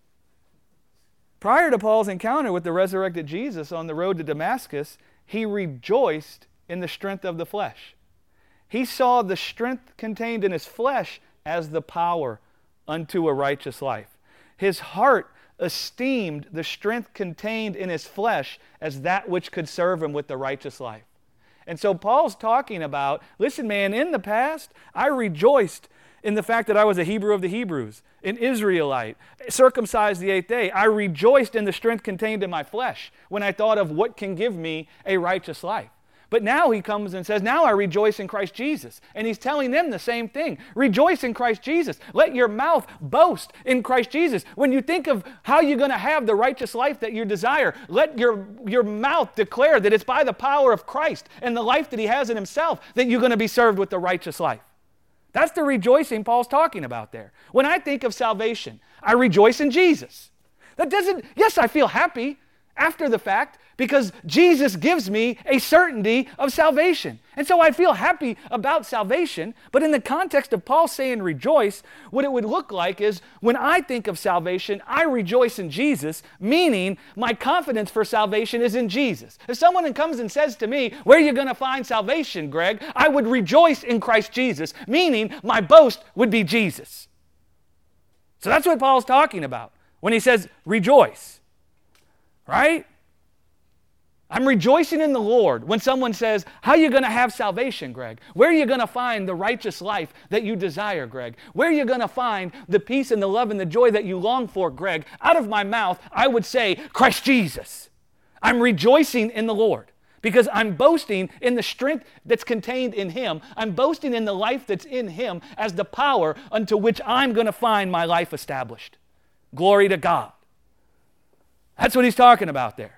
S1: Prior to Paul's encounter with the resurrected Jesus on the road to Damascus, he rejoiced in the strength of the flesh. He saw the strength contained in his flesh as the power unto a righteous life. His heart esteemed the strength contained in his flesh as that which could serve him with the righteous life. And so Paul's talking about, listen man, in the past, I rejoiced in the fact that I was a Hebrew of the Hebrews, an Israelite, circumcised the eighth day. I rejoiced in the strength contained in my flesh when I thought of what can give me a righteous life. But now he comes and says, now I rejoice in Christ Jesus. And he's telling them the same thing. Rejoice in Christ Jesus. Let your mouth boast in Christ Jesus. When you think of how you're going to have the righteous life that you desire, let your, your mouth declare that it's by the power of Christ and the life that he has in himself that you're going to be served with the righteous life. That's the rejoicing Paul's talking about there. When I think of salvation, I rejoice in Jesus. That doesn't, yes, I feel happy after the fact because Jesus gives me a certainty of salvation. And so I feel happy about salvation, but in the context of Paul saying rejoice, what it would look like is when I think of salvation, I rejoice in Jesus, meaning my confidence for salvation is in Jesus. If someone comes and says to me, where are you going to find salvation, Greg? I would rejoice in Christ Jesus, meaning my boast would be Jesus. So that's what Paul's talking about when he says rejoice. Right? I'm rejoicing in the Lord when someone says, how are you going to have salvation, Greg? Where are you going to find the righteous life that you desire, Greg? Where are you going to find the peace and the love and the joy that you long for, Greg? Out of my mouth, I would say, Christ Jesus. I'm rejoicing in the Lord because I'm boasting in the strength that's contained in Him. I'm boasting in the life that's in Him as the power unto which I'm going to find my life established. Glory to God. That's what he's talking about there.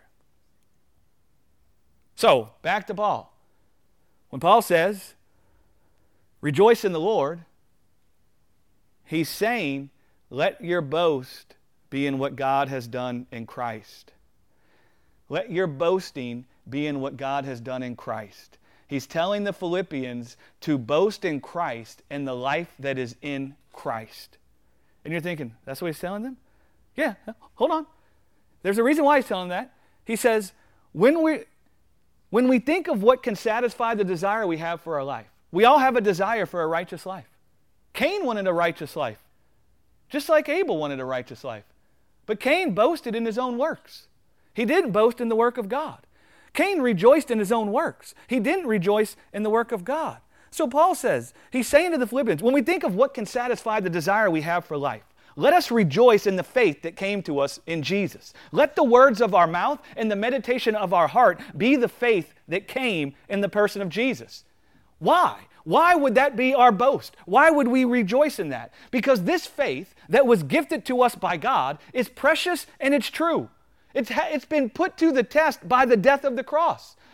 S1: So, back to Paul. When Paul says, rejoice in the Lord, he's saying, let your boast be in what God has done in Christ. Let your boasting be in what God has done in Christ. He's telling the Philippians to boast in Christ and the life that is in Christ. And you're thinking, that's what he's telling them? Yeah, hold on. There's a reason why he's telling that. He says, when we, when we think of what can satisfy the desire we have for our life, we all have a desire for a righteous life. Cain wanted a righteous life, just like Abel wanted a righteous life. But Cain boasted in his own works. He didn't boast in the work of God. Cain rejoiced in his own works. He didn't rejoice in the work of God. So Paul says, he's saying to the Philippians, when we think of what can satisfy the desire we have for life, let us rejoice in the faith that came to us in Jesus. Let the words of our mouth and the meditation of our heart be the faith that came in the person of Jesus. Why? Why would that be our boast? Why would we rejoice in that? Because this faith that was gifted to us by God is precious and it's true. It's, ha- it's been put to the test by the death of the cross.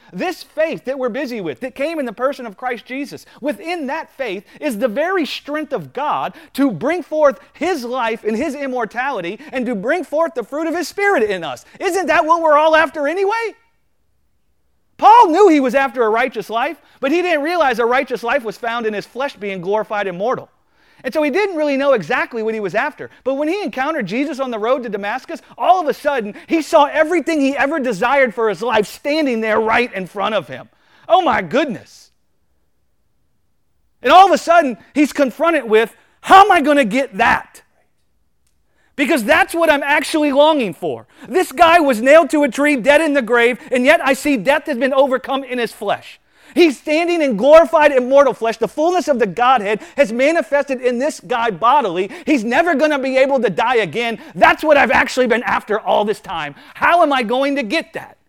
S1: This faith that we're busy with, that came in the person of Christ Jesus, within that faith is the very strength of God to bring forth His life and His immortality and to bring forth the fruit of His Spirit in us. Isn't that what we're all after anyway? Paul knew he was after a righteous life, but he didn't realize a righteous life was found in his flesh being glorified and mortal. And so he didn't really know exactly what he was after. But when he encountered Jesus on the road to Damascus, all of a sudden, he saw everything he ever desired for his life standing there right in front of him. Oh my goodness. And all of a sudden, he's confronted with, how am I going to get that? Because that's what I'm actually longing for. This guy was nailed to a tree, dead in the grave, and yet I see death has been overcome in his flesh. He's standing in glorified immortal flesh. The fullness of the Godhead has manifested in this guy bodily. He's never going to be able to die again. That's what I've actually been after all this time. How am I going to get that?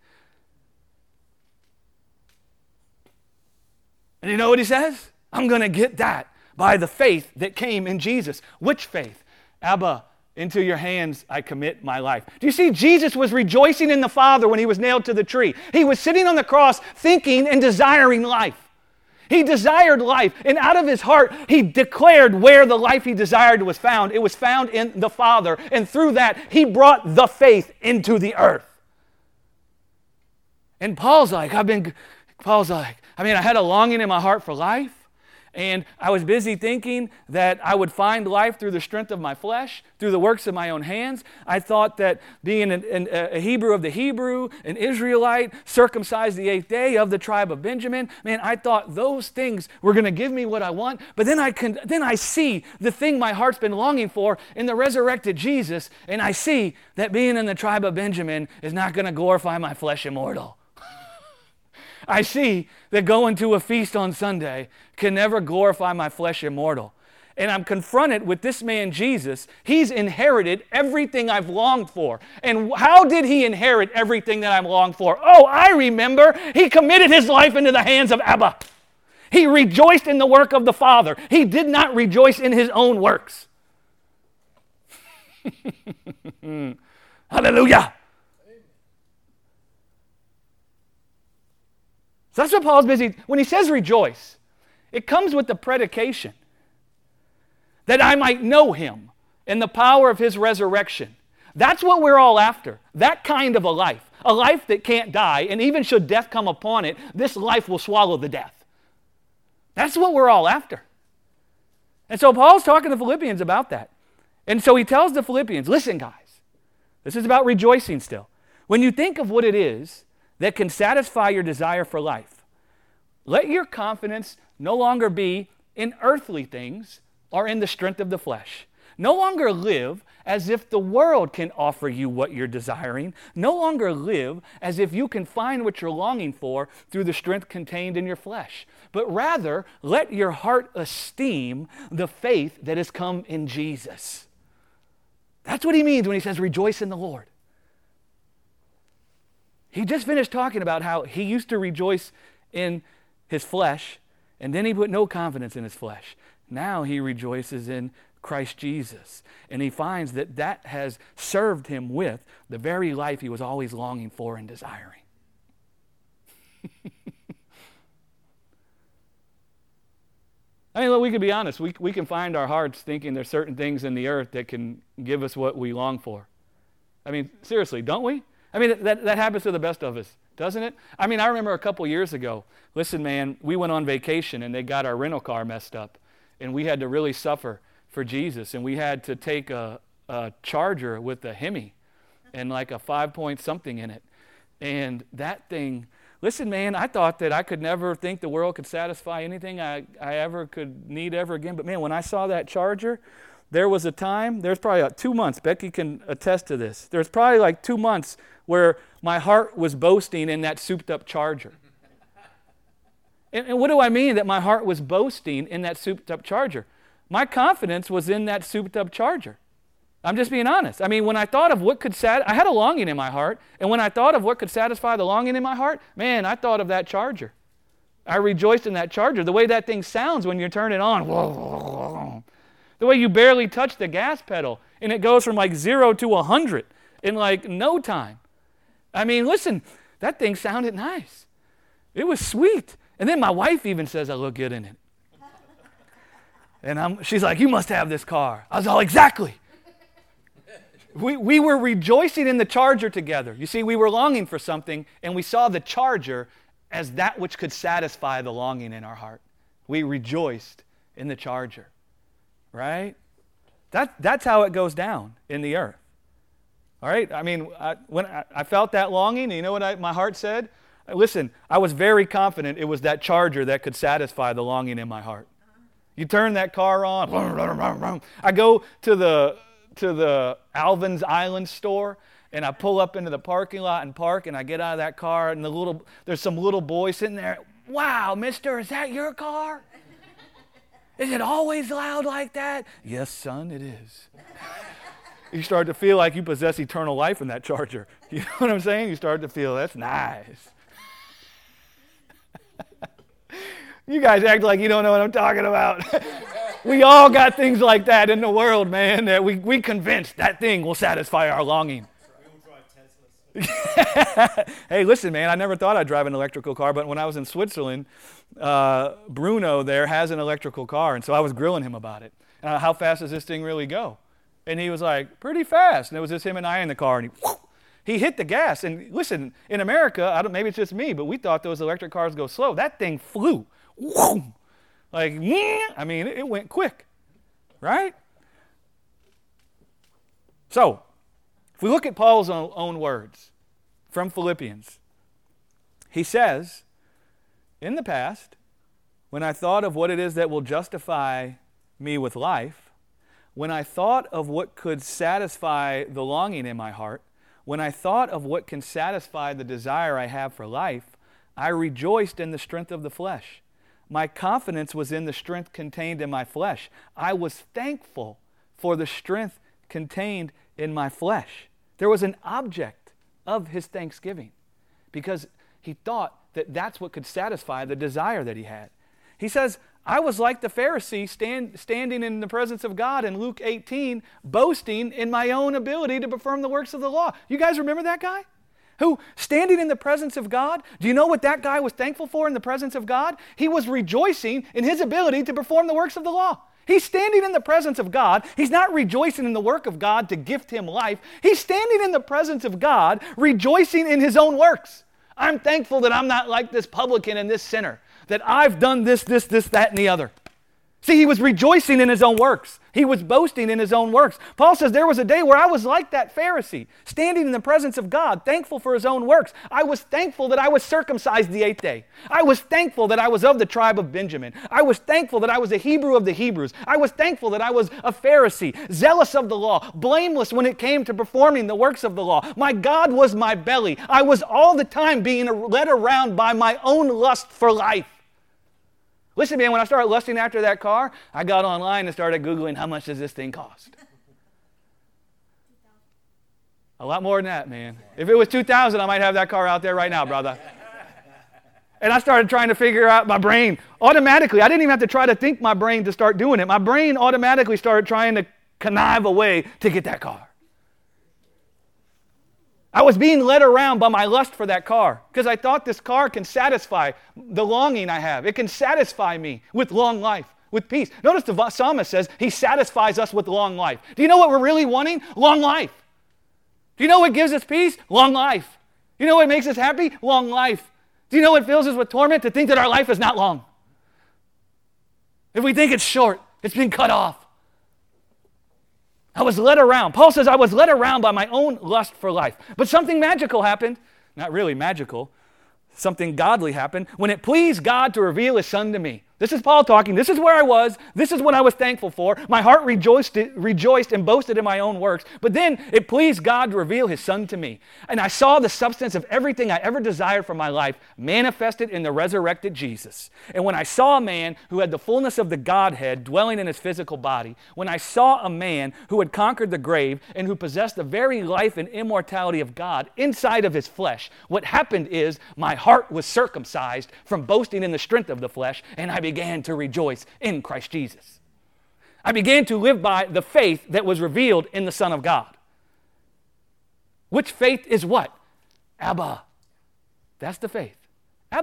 S1: And you know what he says? I'm going to get that by the faith that came in Jesus. Which faith? Abba, into your hands I commit my life. Do you see, Jesus was rejoicing in the Father when he was nailed to the tree. He was sitting on the cross thinking and desiring life. He desired life, and out of his heart, he declared where the life he desired was found. It was found in the Father, and through that, he brought the faith into the earth. And Paul's like, I've been, Paul's like, I mean, I had a longing in my heart for life. And I was busy thinking that I would find life through the strength of my flesh, through the works of my own hands. I thought that being an, an, a Hebrew of the Hebrew, an Israelite, circumcised the eighth day of the tribe of Benjamin, man, I thought those things were going to give me what I want. But then I can, then I see the thing my heart's been longing for in the resurrected Jesus, and I see that being in the tribe of Benjamin is not going to glorify my flesh immortal. I see that going to a feast on Sunday can never glorify my flesh immortal. And I'm confronted with this man, Jesus. He's inherited everything I've longed for. And how did he inherit everything that I've longed for? Oh, I remember. He committed his life into the hands of Abba. He rejoiced in the work of the Father. He did not rejoice in his own works. Hallelujah. So that's what Paul's busy. When he says rejoice, it comes with the predication that I might know him in the power of his resurrection. That's what we're all after. That kind of a life. A life that can't die, and even should death come upon it, this life will swallow the death. That's what we're all after. And so Paul's talking to the Philippians about that. And so he tells the Philippians, listen guys, this is about rejoicing still. When you think of what it is that can satisfy your desire for life, let your confidence no longer be in earthly things or in the strength of the flesh. No longer live as if the world can offer you what you're desiring. No longer live as if you can find what you're longing for through the strength contained in your flesh. But rather, let your heart esteem the faith that has come in Jesus. That's what he means when he says, rejoice in the Lord. He just finished talking about how he used to rejoice in his flesh, and then he put no confidence in his flesh. Now he rejoices in Christ Jesus, and he finds that that has served him with the very life he was always longing for and desiring. I mean, look, we can be honest. We, we can find our hearts thinking there's certain things in the earth that can give us what we long for. I mean, seriously, don't we? I mean, that, that happens to the best of us, doesn't it? I mean, I remember a couple years ago, listen, man, we went on vacation and they got our rental car messed up, and we had to really suffer for Jesus, and we had to take a, a Charger with a Hemi and like a five-point something in it. And that thing, listen, man, I thought that I could never think the world could satisfy anything I, I ever could need ever again. But, man, when I saw that Charger, there was a time, there's probably like two months, Becky can attest to this, there's probably like two months where my heart was boasting in that souped-up Charger. and, and what do I mean that my heart was boasting in that souped-up Charger? My confidence was in that souped-up Charger. I'm just being honest. I mean, when I thought of what could sat, I had a longing in my heart, and when I thought of what could satisfy the longing in my heart, man, I thought of that Charger. I rejoiced in that Charger. The way that thing sounds when you turn it on, the way you barely touch the gas pedal, and it goes from like zero to a hundred in like no time. I mean, listen, that thing sounded nice. It was sweet. And then my wife even says I look good in it. And I'm, she's like, you must have this car. I was all, exactly. We, we were rejoicing in the Charger together. You see, we were longing for something, and we saw the Charger as that which could satisfy the longing in our heart. We rejoiced in the Charger, right? That, that's how it goes down in the earth. All right? I mean, I, when I, I felt that longing, you know what I, my heart said? Listen, I was very confident it was that Charger that could satisfy the longing in my heart. You turn that car on. I go to the to the Alvin's Island store, and I pull up into the parking lot and park, and I get out of that car, and the little there's some little boy sitting there. Wow, mister, is that your car? Is it always loud like that? Yes, son, it is. You start to feel like you possess eternal life in that Charger. You know what I'm saying? You start to feel, that's nice. You guys act like you don't know what I'm talking about. We all got things like that in the world, man, that we we convinced that thing will satisfy our longing. Hey, listen, man, I never thought I'd drive an electrical car, but when I was in Switzerland, uh, Bruno there has an electrical car, and so I was grilling him about it. Uh, how fast does this thing really go? And he was like, pretty fast. And it was just him and I in the car, and he, whoosh, he hit the gas. And listen, in America, I don't, maybe it's just me, but we thought those electric cars go slow. That thing flew. Whoosh, like, I mean, it went quick, right? So, if we look at Paul's own, own words from Philippians, he says, in the past, when I thought of what it is that will justify me with life, when I thought of what could satisfy the longing in my heart, when I thought of what can satisfy the desire I have for life, I rejoiced in the strength of the flesh. My confidence was in the strength contained in my flesh. I was thankful for the strength contained in my flesh. There was an object of his thanksgiving because he thought that that's what could satisfy the desire that he had. He says, I was like the Pharisee stand, standing in the presence of God in Luke eighteen, boasting in my own ability to perform the works of the law. You guys remember that guy? Who, standing in the presence of God, do you know what that guy was thankful for in the presence of God? He was rejoicing in his ability to perform the works of the law. He's standing in the presence of God. He's not rejoicing in the work of God to gift him life. He's standing in the presence of God, rejoicing in his own works. I'm thankful that I'm not like this publican and this sinner, that I've done this, this, this, that, and the other. See, he was rejoicing in his own works. He was boasting in his own works. Paul says, there was a day where I was like that Pharisee, standing in the presence of God, thankful for his own works. I was thankful that I was circumcised the eighth day. I was thankful that I was of the tribe of Benjamin. I was thankful that I was a Hebrew of the Hebrews. I was thankful that I was a Pharisee, zealous of the law, blameless when it came to performing the works of the law. My God was my belly. I was all the time being led around by my own lust for life. Listen, man, when I started lusting after that car, I got online and started Googling, how much does this thing cost? A lot more than that, man. If it was two thousand dollars, I might have that car out there right now, brother. And I started trying to figure out my brain. Automatically, I didn't even have to try to think my brain to start doing it. My brain automatically started trying to connive a way to get that car. I was being led around by my lust for that car because I thought this car can satisfy the longing I have. It can satisfy me with long life, with peace. Notice the psalmist says he satisfies us with long life. Do you know what we're really wanting? Long life. Do you know what gives us peace? Long life. Do you know what makes us happy? Long life. Do you know what fills us with torment? To think that our life is not long. If we think it's short, it's been cut off. I was led around. Paul says I was led around by my own lust for life. But something magical happened. Not really magical. Something godly happened when it pleased God to reveal his son to me. This is Paul talking. This is where I was. This is what I was thankful for. My heart rejoiced, rejoiced and boasted in my own works. But then it pleased God to reveal his son to me. And I saw the substance of everything I ever desired for my life manifested in the resurrected Jesus. And when I saw a man who had the fullness of the Godhead dwelling in his physical body, when I saw a man who had conquered the grave and who possessed the very life and immortality of God inside of his flesh, what happened is my heart was circumcised from boasting in the strength of the flesh, and I began to rejoice in Christ Jesus. I began to live by the faith that was revealed in the Son of God. Which faith is what? Abba. That's the faith. Abba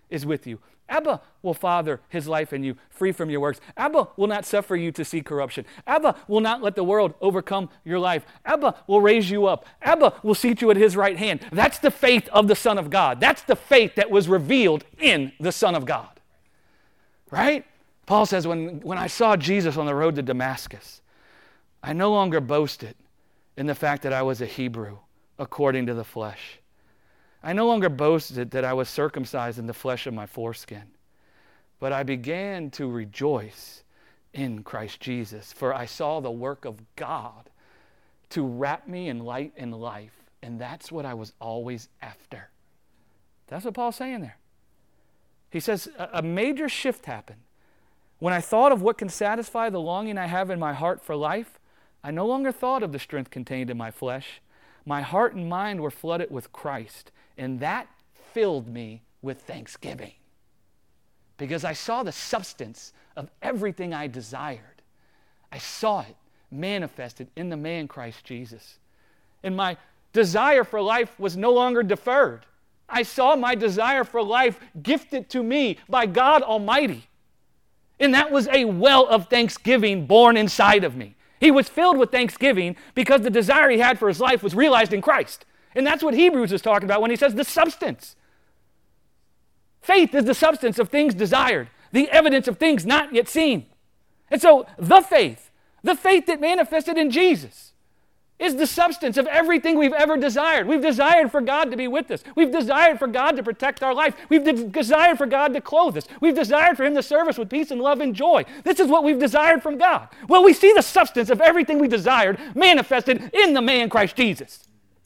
S1: is with you. Abba will father his life in you, free from your works. Abba will not suffer you to see corruption. Abba will not let the world overcome your life. Abba will raise you up. Abba will seat you at his right hand. That's the faith of the Son of God. That's the faith that was revealed in the Son of God. Right? Paul says, when, when I saw Jesus on the road to Damascus, I no longer boasted in the fact that I was a Hebrew according to the flesh. I no longer boasted that I was circumcised in the flesh of my foreskin, but I began to rejoice in Christ Jesus, for I saw the work of God to wrap me in light and life, and that's what I was always after. That's what Paul's saying there. He says a major shift happened. When I thought of what can satisfy the longing I have in my heart for life, I no longer thought of the strength contained in my flesh. My heart and mind were flooded with Christ, and that filled me with thanksgiving, because I saw the substance of everything I desired. I saw it manifested in the man Christ Jesus. And my desire for life was no longer deferred. I saw my desire for life gifted to me by God Almighty. And that was a well of thanksgiving born inside of me. He was filled with thanksgiving because the desire he had for his life was realized in Christ. And that's what Hebrews is talking about when he says the substance. Faith is the substance of things desired, the evidence of things not yet seen. And so the faith, the faith that manifested in Jesus, is the substance of everything we've ever desired. We've desired for God to be with us. We've desired for God to protect our life. We've de- desired for God to clothe us. We've desired for him to serve us with peace and love and joy. This is what we've desired from God. Well, we see the substance of everything we desired manifested in the man Christ Jesus.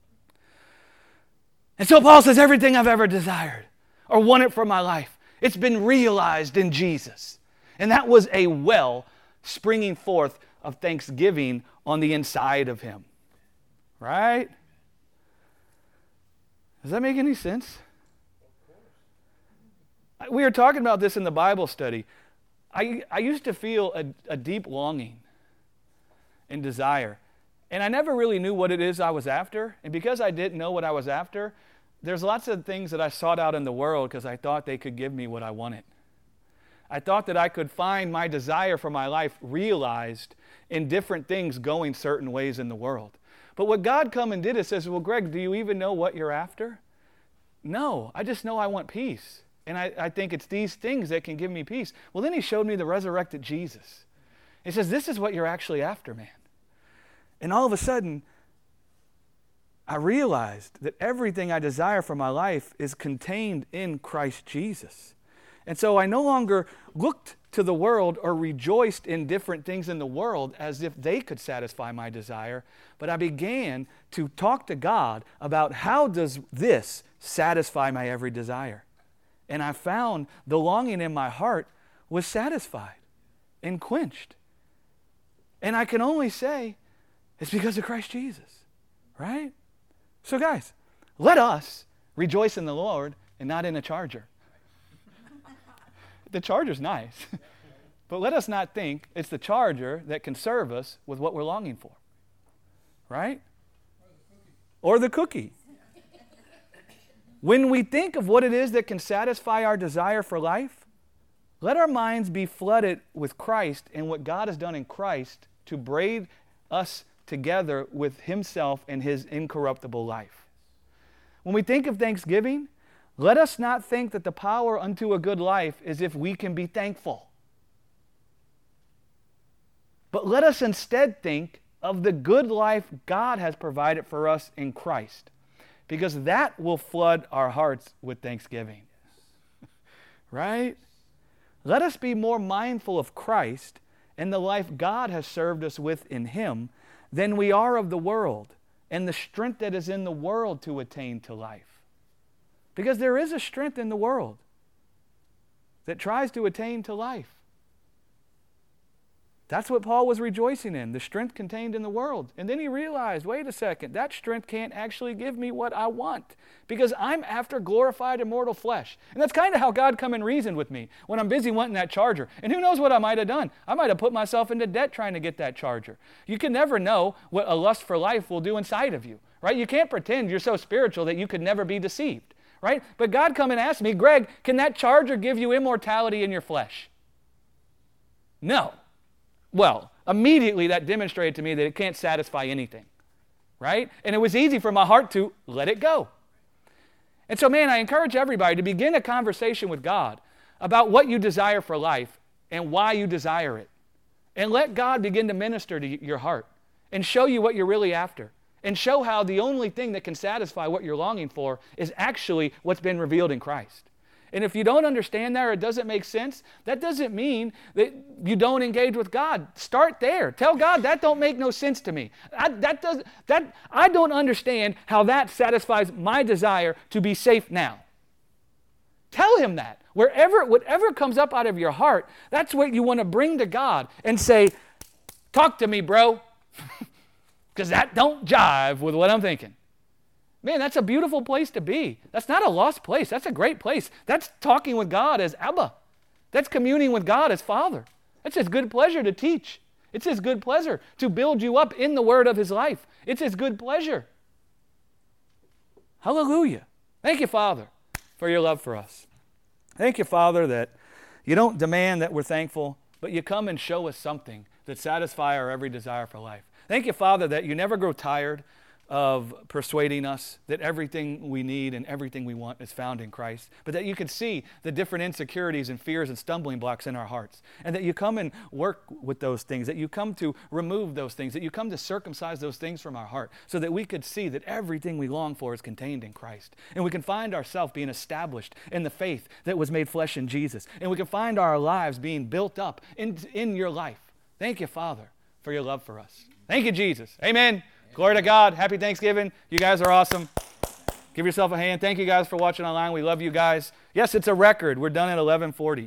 S1: And so Paul says, everything I've ever desired or wanted for my life, it's been realized in Jesus. And that was a well springing forth of thanksgiving on the inside of him. Right? Does that make any sense? We were talking about this in the Bible study. I, I used to feel a, a deep longing and desire. And I never really knew what it is I was after. And because I didn't know what I was after, there's lots of things that I sought out in the world because I thought they could give me what I wanted. I thought that I could find my desire for my life realized in different things going certain ways in the world. But what God come and did is says, well, Greg, do you even know what you're after? No, I just know I want peace. And I, I think it's these things that can give me peace. Well, then he showed me the resurrected Jesus. He says, this is what you're actually after, man. And all of a sudden, I realized that everything I desire for my life is contained in Christ Jesus. And so I no longer looked to the world or rejoiced in different things in the world as if they could satisfy my desire, but I began to talk to God about how does this satisfy my every desire. And I found the longing in my heart was satisfied and quenched. And I can only say it's because of Christ Jesus, right? So guys, let us rejoice in the Lord and not in a charger. The Charger's nice, but let us not think it's the Charger that can serve us with what we're longing for, right? Or the cookie. When we think of what it is that can satisfy our desire for life, let our minds be flooded with Christ and what God has done in Christ to braid us together with himself and his incorruptible life. When we think of Thanksgiving, let us not think that the power unto a good life is if we can be thankful. But let us instead think of the good life God has provided for us in Christ, because that will flood our hearts with thanksgiving. Right? Let us be more mindful of Christ and the life God has served us with in him than we are of the world and the strength that is in the world to attain to life. Because there is a strength in the world that tries to attain to life. That's what Paul was rejoicing in, the strength contained in the world. And then he realized, wait a second, that strength can't actually give me what I want because I'm after glorified immortal flesh. And that's kind of how God come and reasoned with me when I'm busy wanting that charger. And who knows what I might have done? I might have put myself into debt trying to get that charger. You can never know what a lust for life will do inside of you, right? You can't pretend you're so spiritual that you could never be deceived. right? But God come and ask me, Greg, can that charger give you immortality in your flesh? No. Well, immediately that demonstrated to me that it can't satisfy anything, right? And it was easy for my heart to let it go. And so, man, I encourage everybody to begin a conversation with God about what you desire for life and why you desire it. And let God begin to minister to your heart and show you what you're really after. And show how the only thing that can satisfy what you're longing for is actually what's been revealed in Christ. And if you don't understand that or it doesn't make sense, that doesn't mean that you don't engage with God. Start there. Tell God, that don't make no sense to me. I, that does, that, I don't understand how that satisfies my desire to be safe now. Tell Him that. Wherever, whatever comes up out of your heart, that's what you want to bring to God and say, talk to me, bro. Because that don't jive with what I'm thinking. Man, that's a beautiful place to be. That's not a lost place. That's a great place. That's talking with God as Abba. That's communing with God as Father. It's His good pleasure to teach. It's His good pleasure to build you up in the word of His life. It's His good pleasure. Hallelujah. Thank you, Father, for your love for us. Thank you, Father, that you don't demand that we're thankful, but you come and show us something that satisfies our every desire for life. Thank you, Father, that you never grow tired of persuading us that everything we need and everything we want is found in Christ, but that you can see the different insecurities and fears and stumbling blocks in our hearts, and that you come and work with those things, that you come to remove those things, that you come to circumcise those things from our heart, so that we could see that everything we long for is contained in Christ, and we can find ourselves being established in the faith that was made flesh in Jesus, and we can find our lives being built up in, in your life. Thank you, Father, for your love for us. Thank you, Jesus. Amen. Glory to God. Happy Thanksgiving. You guys are awesome. Give yourself a hand. Thank you guys for watching online. We love you guys. Yes, it's a record. We're done at eleven forty.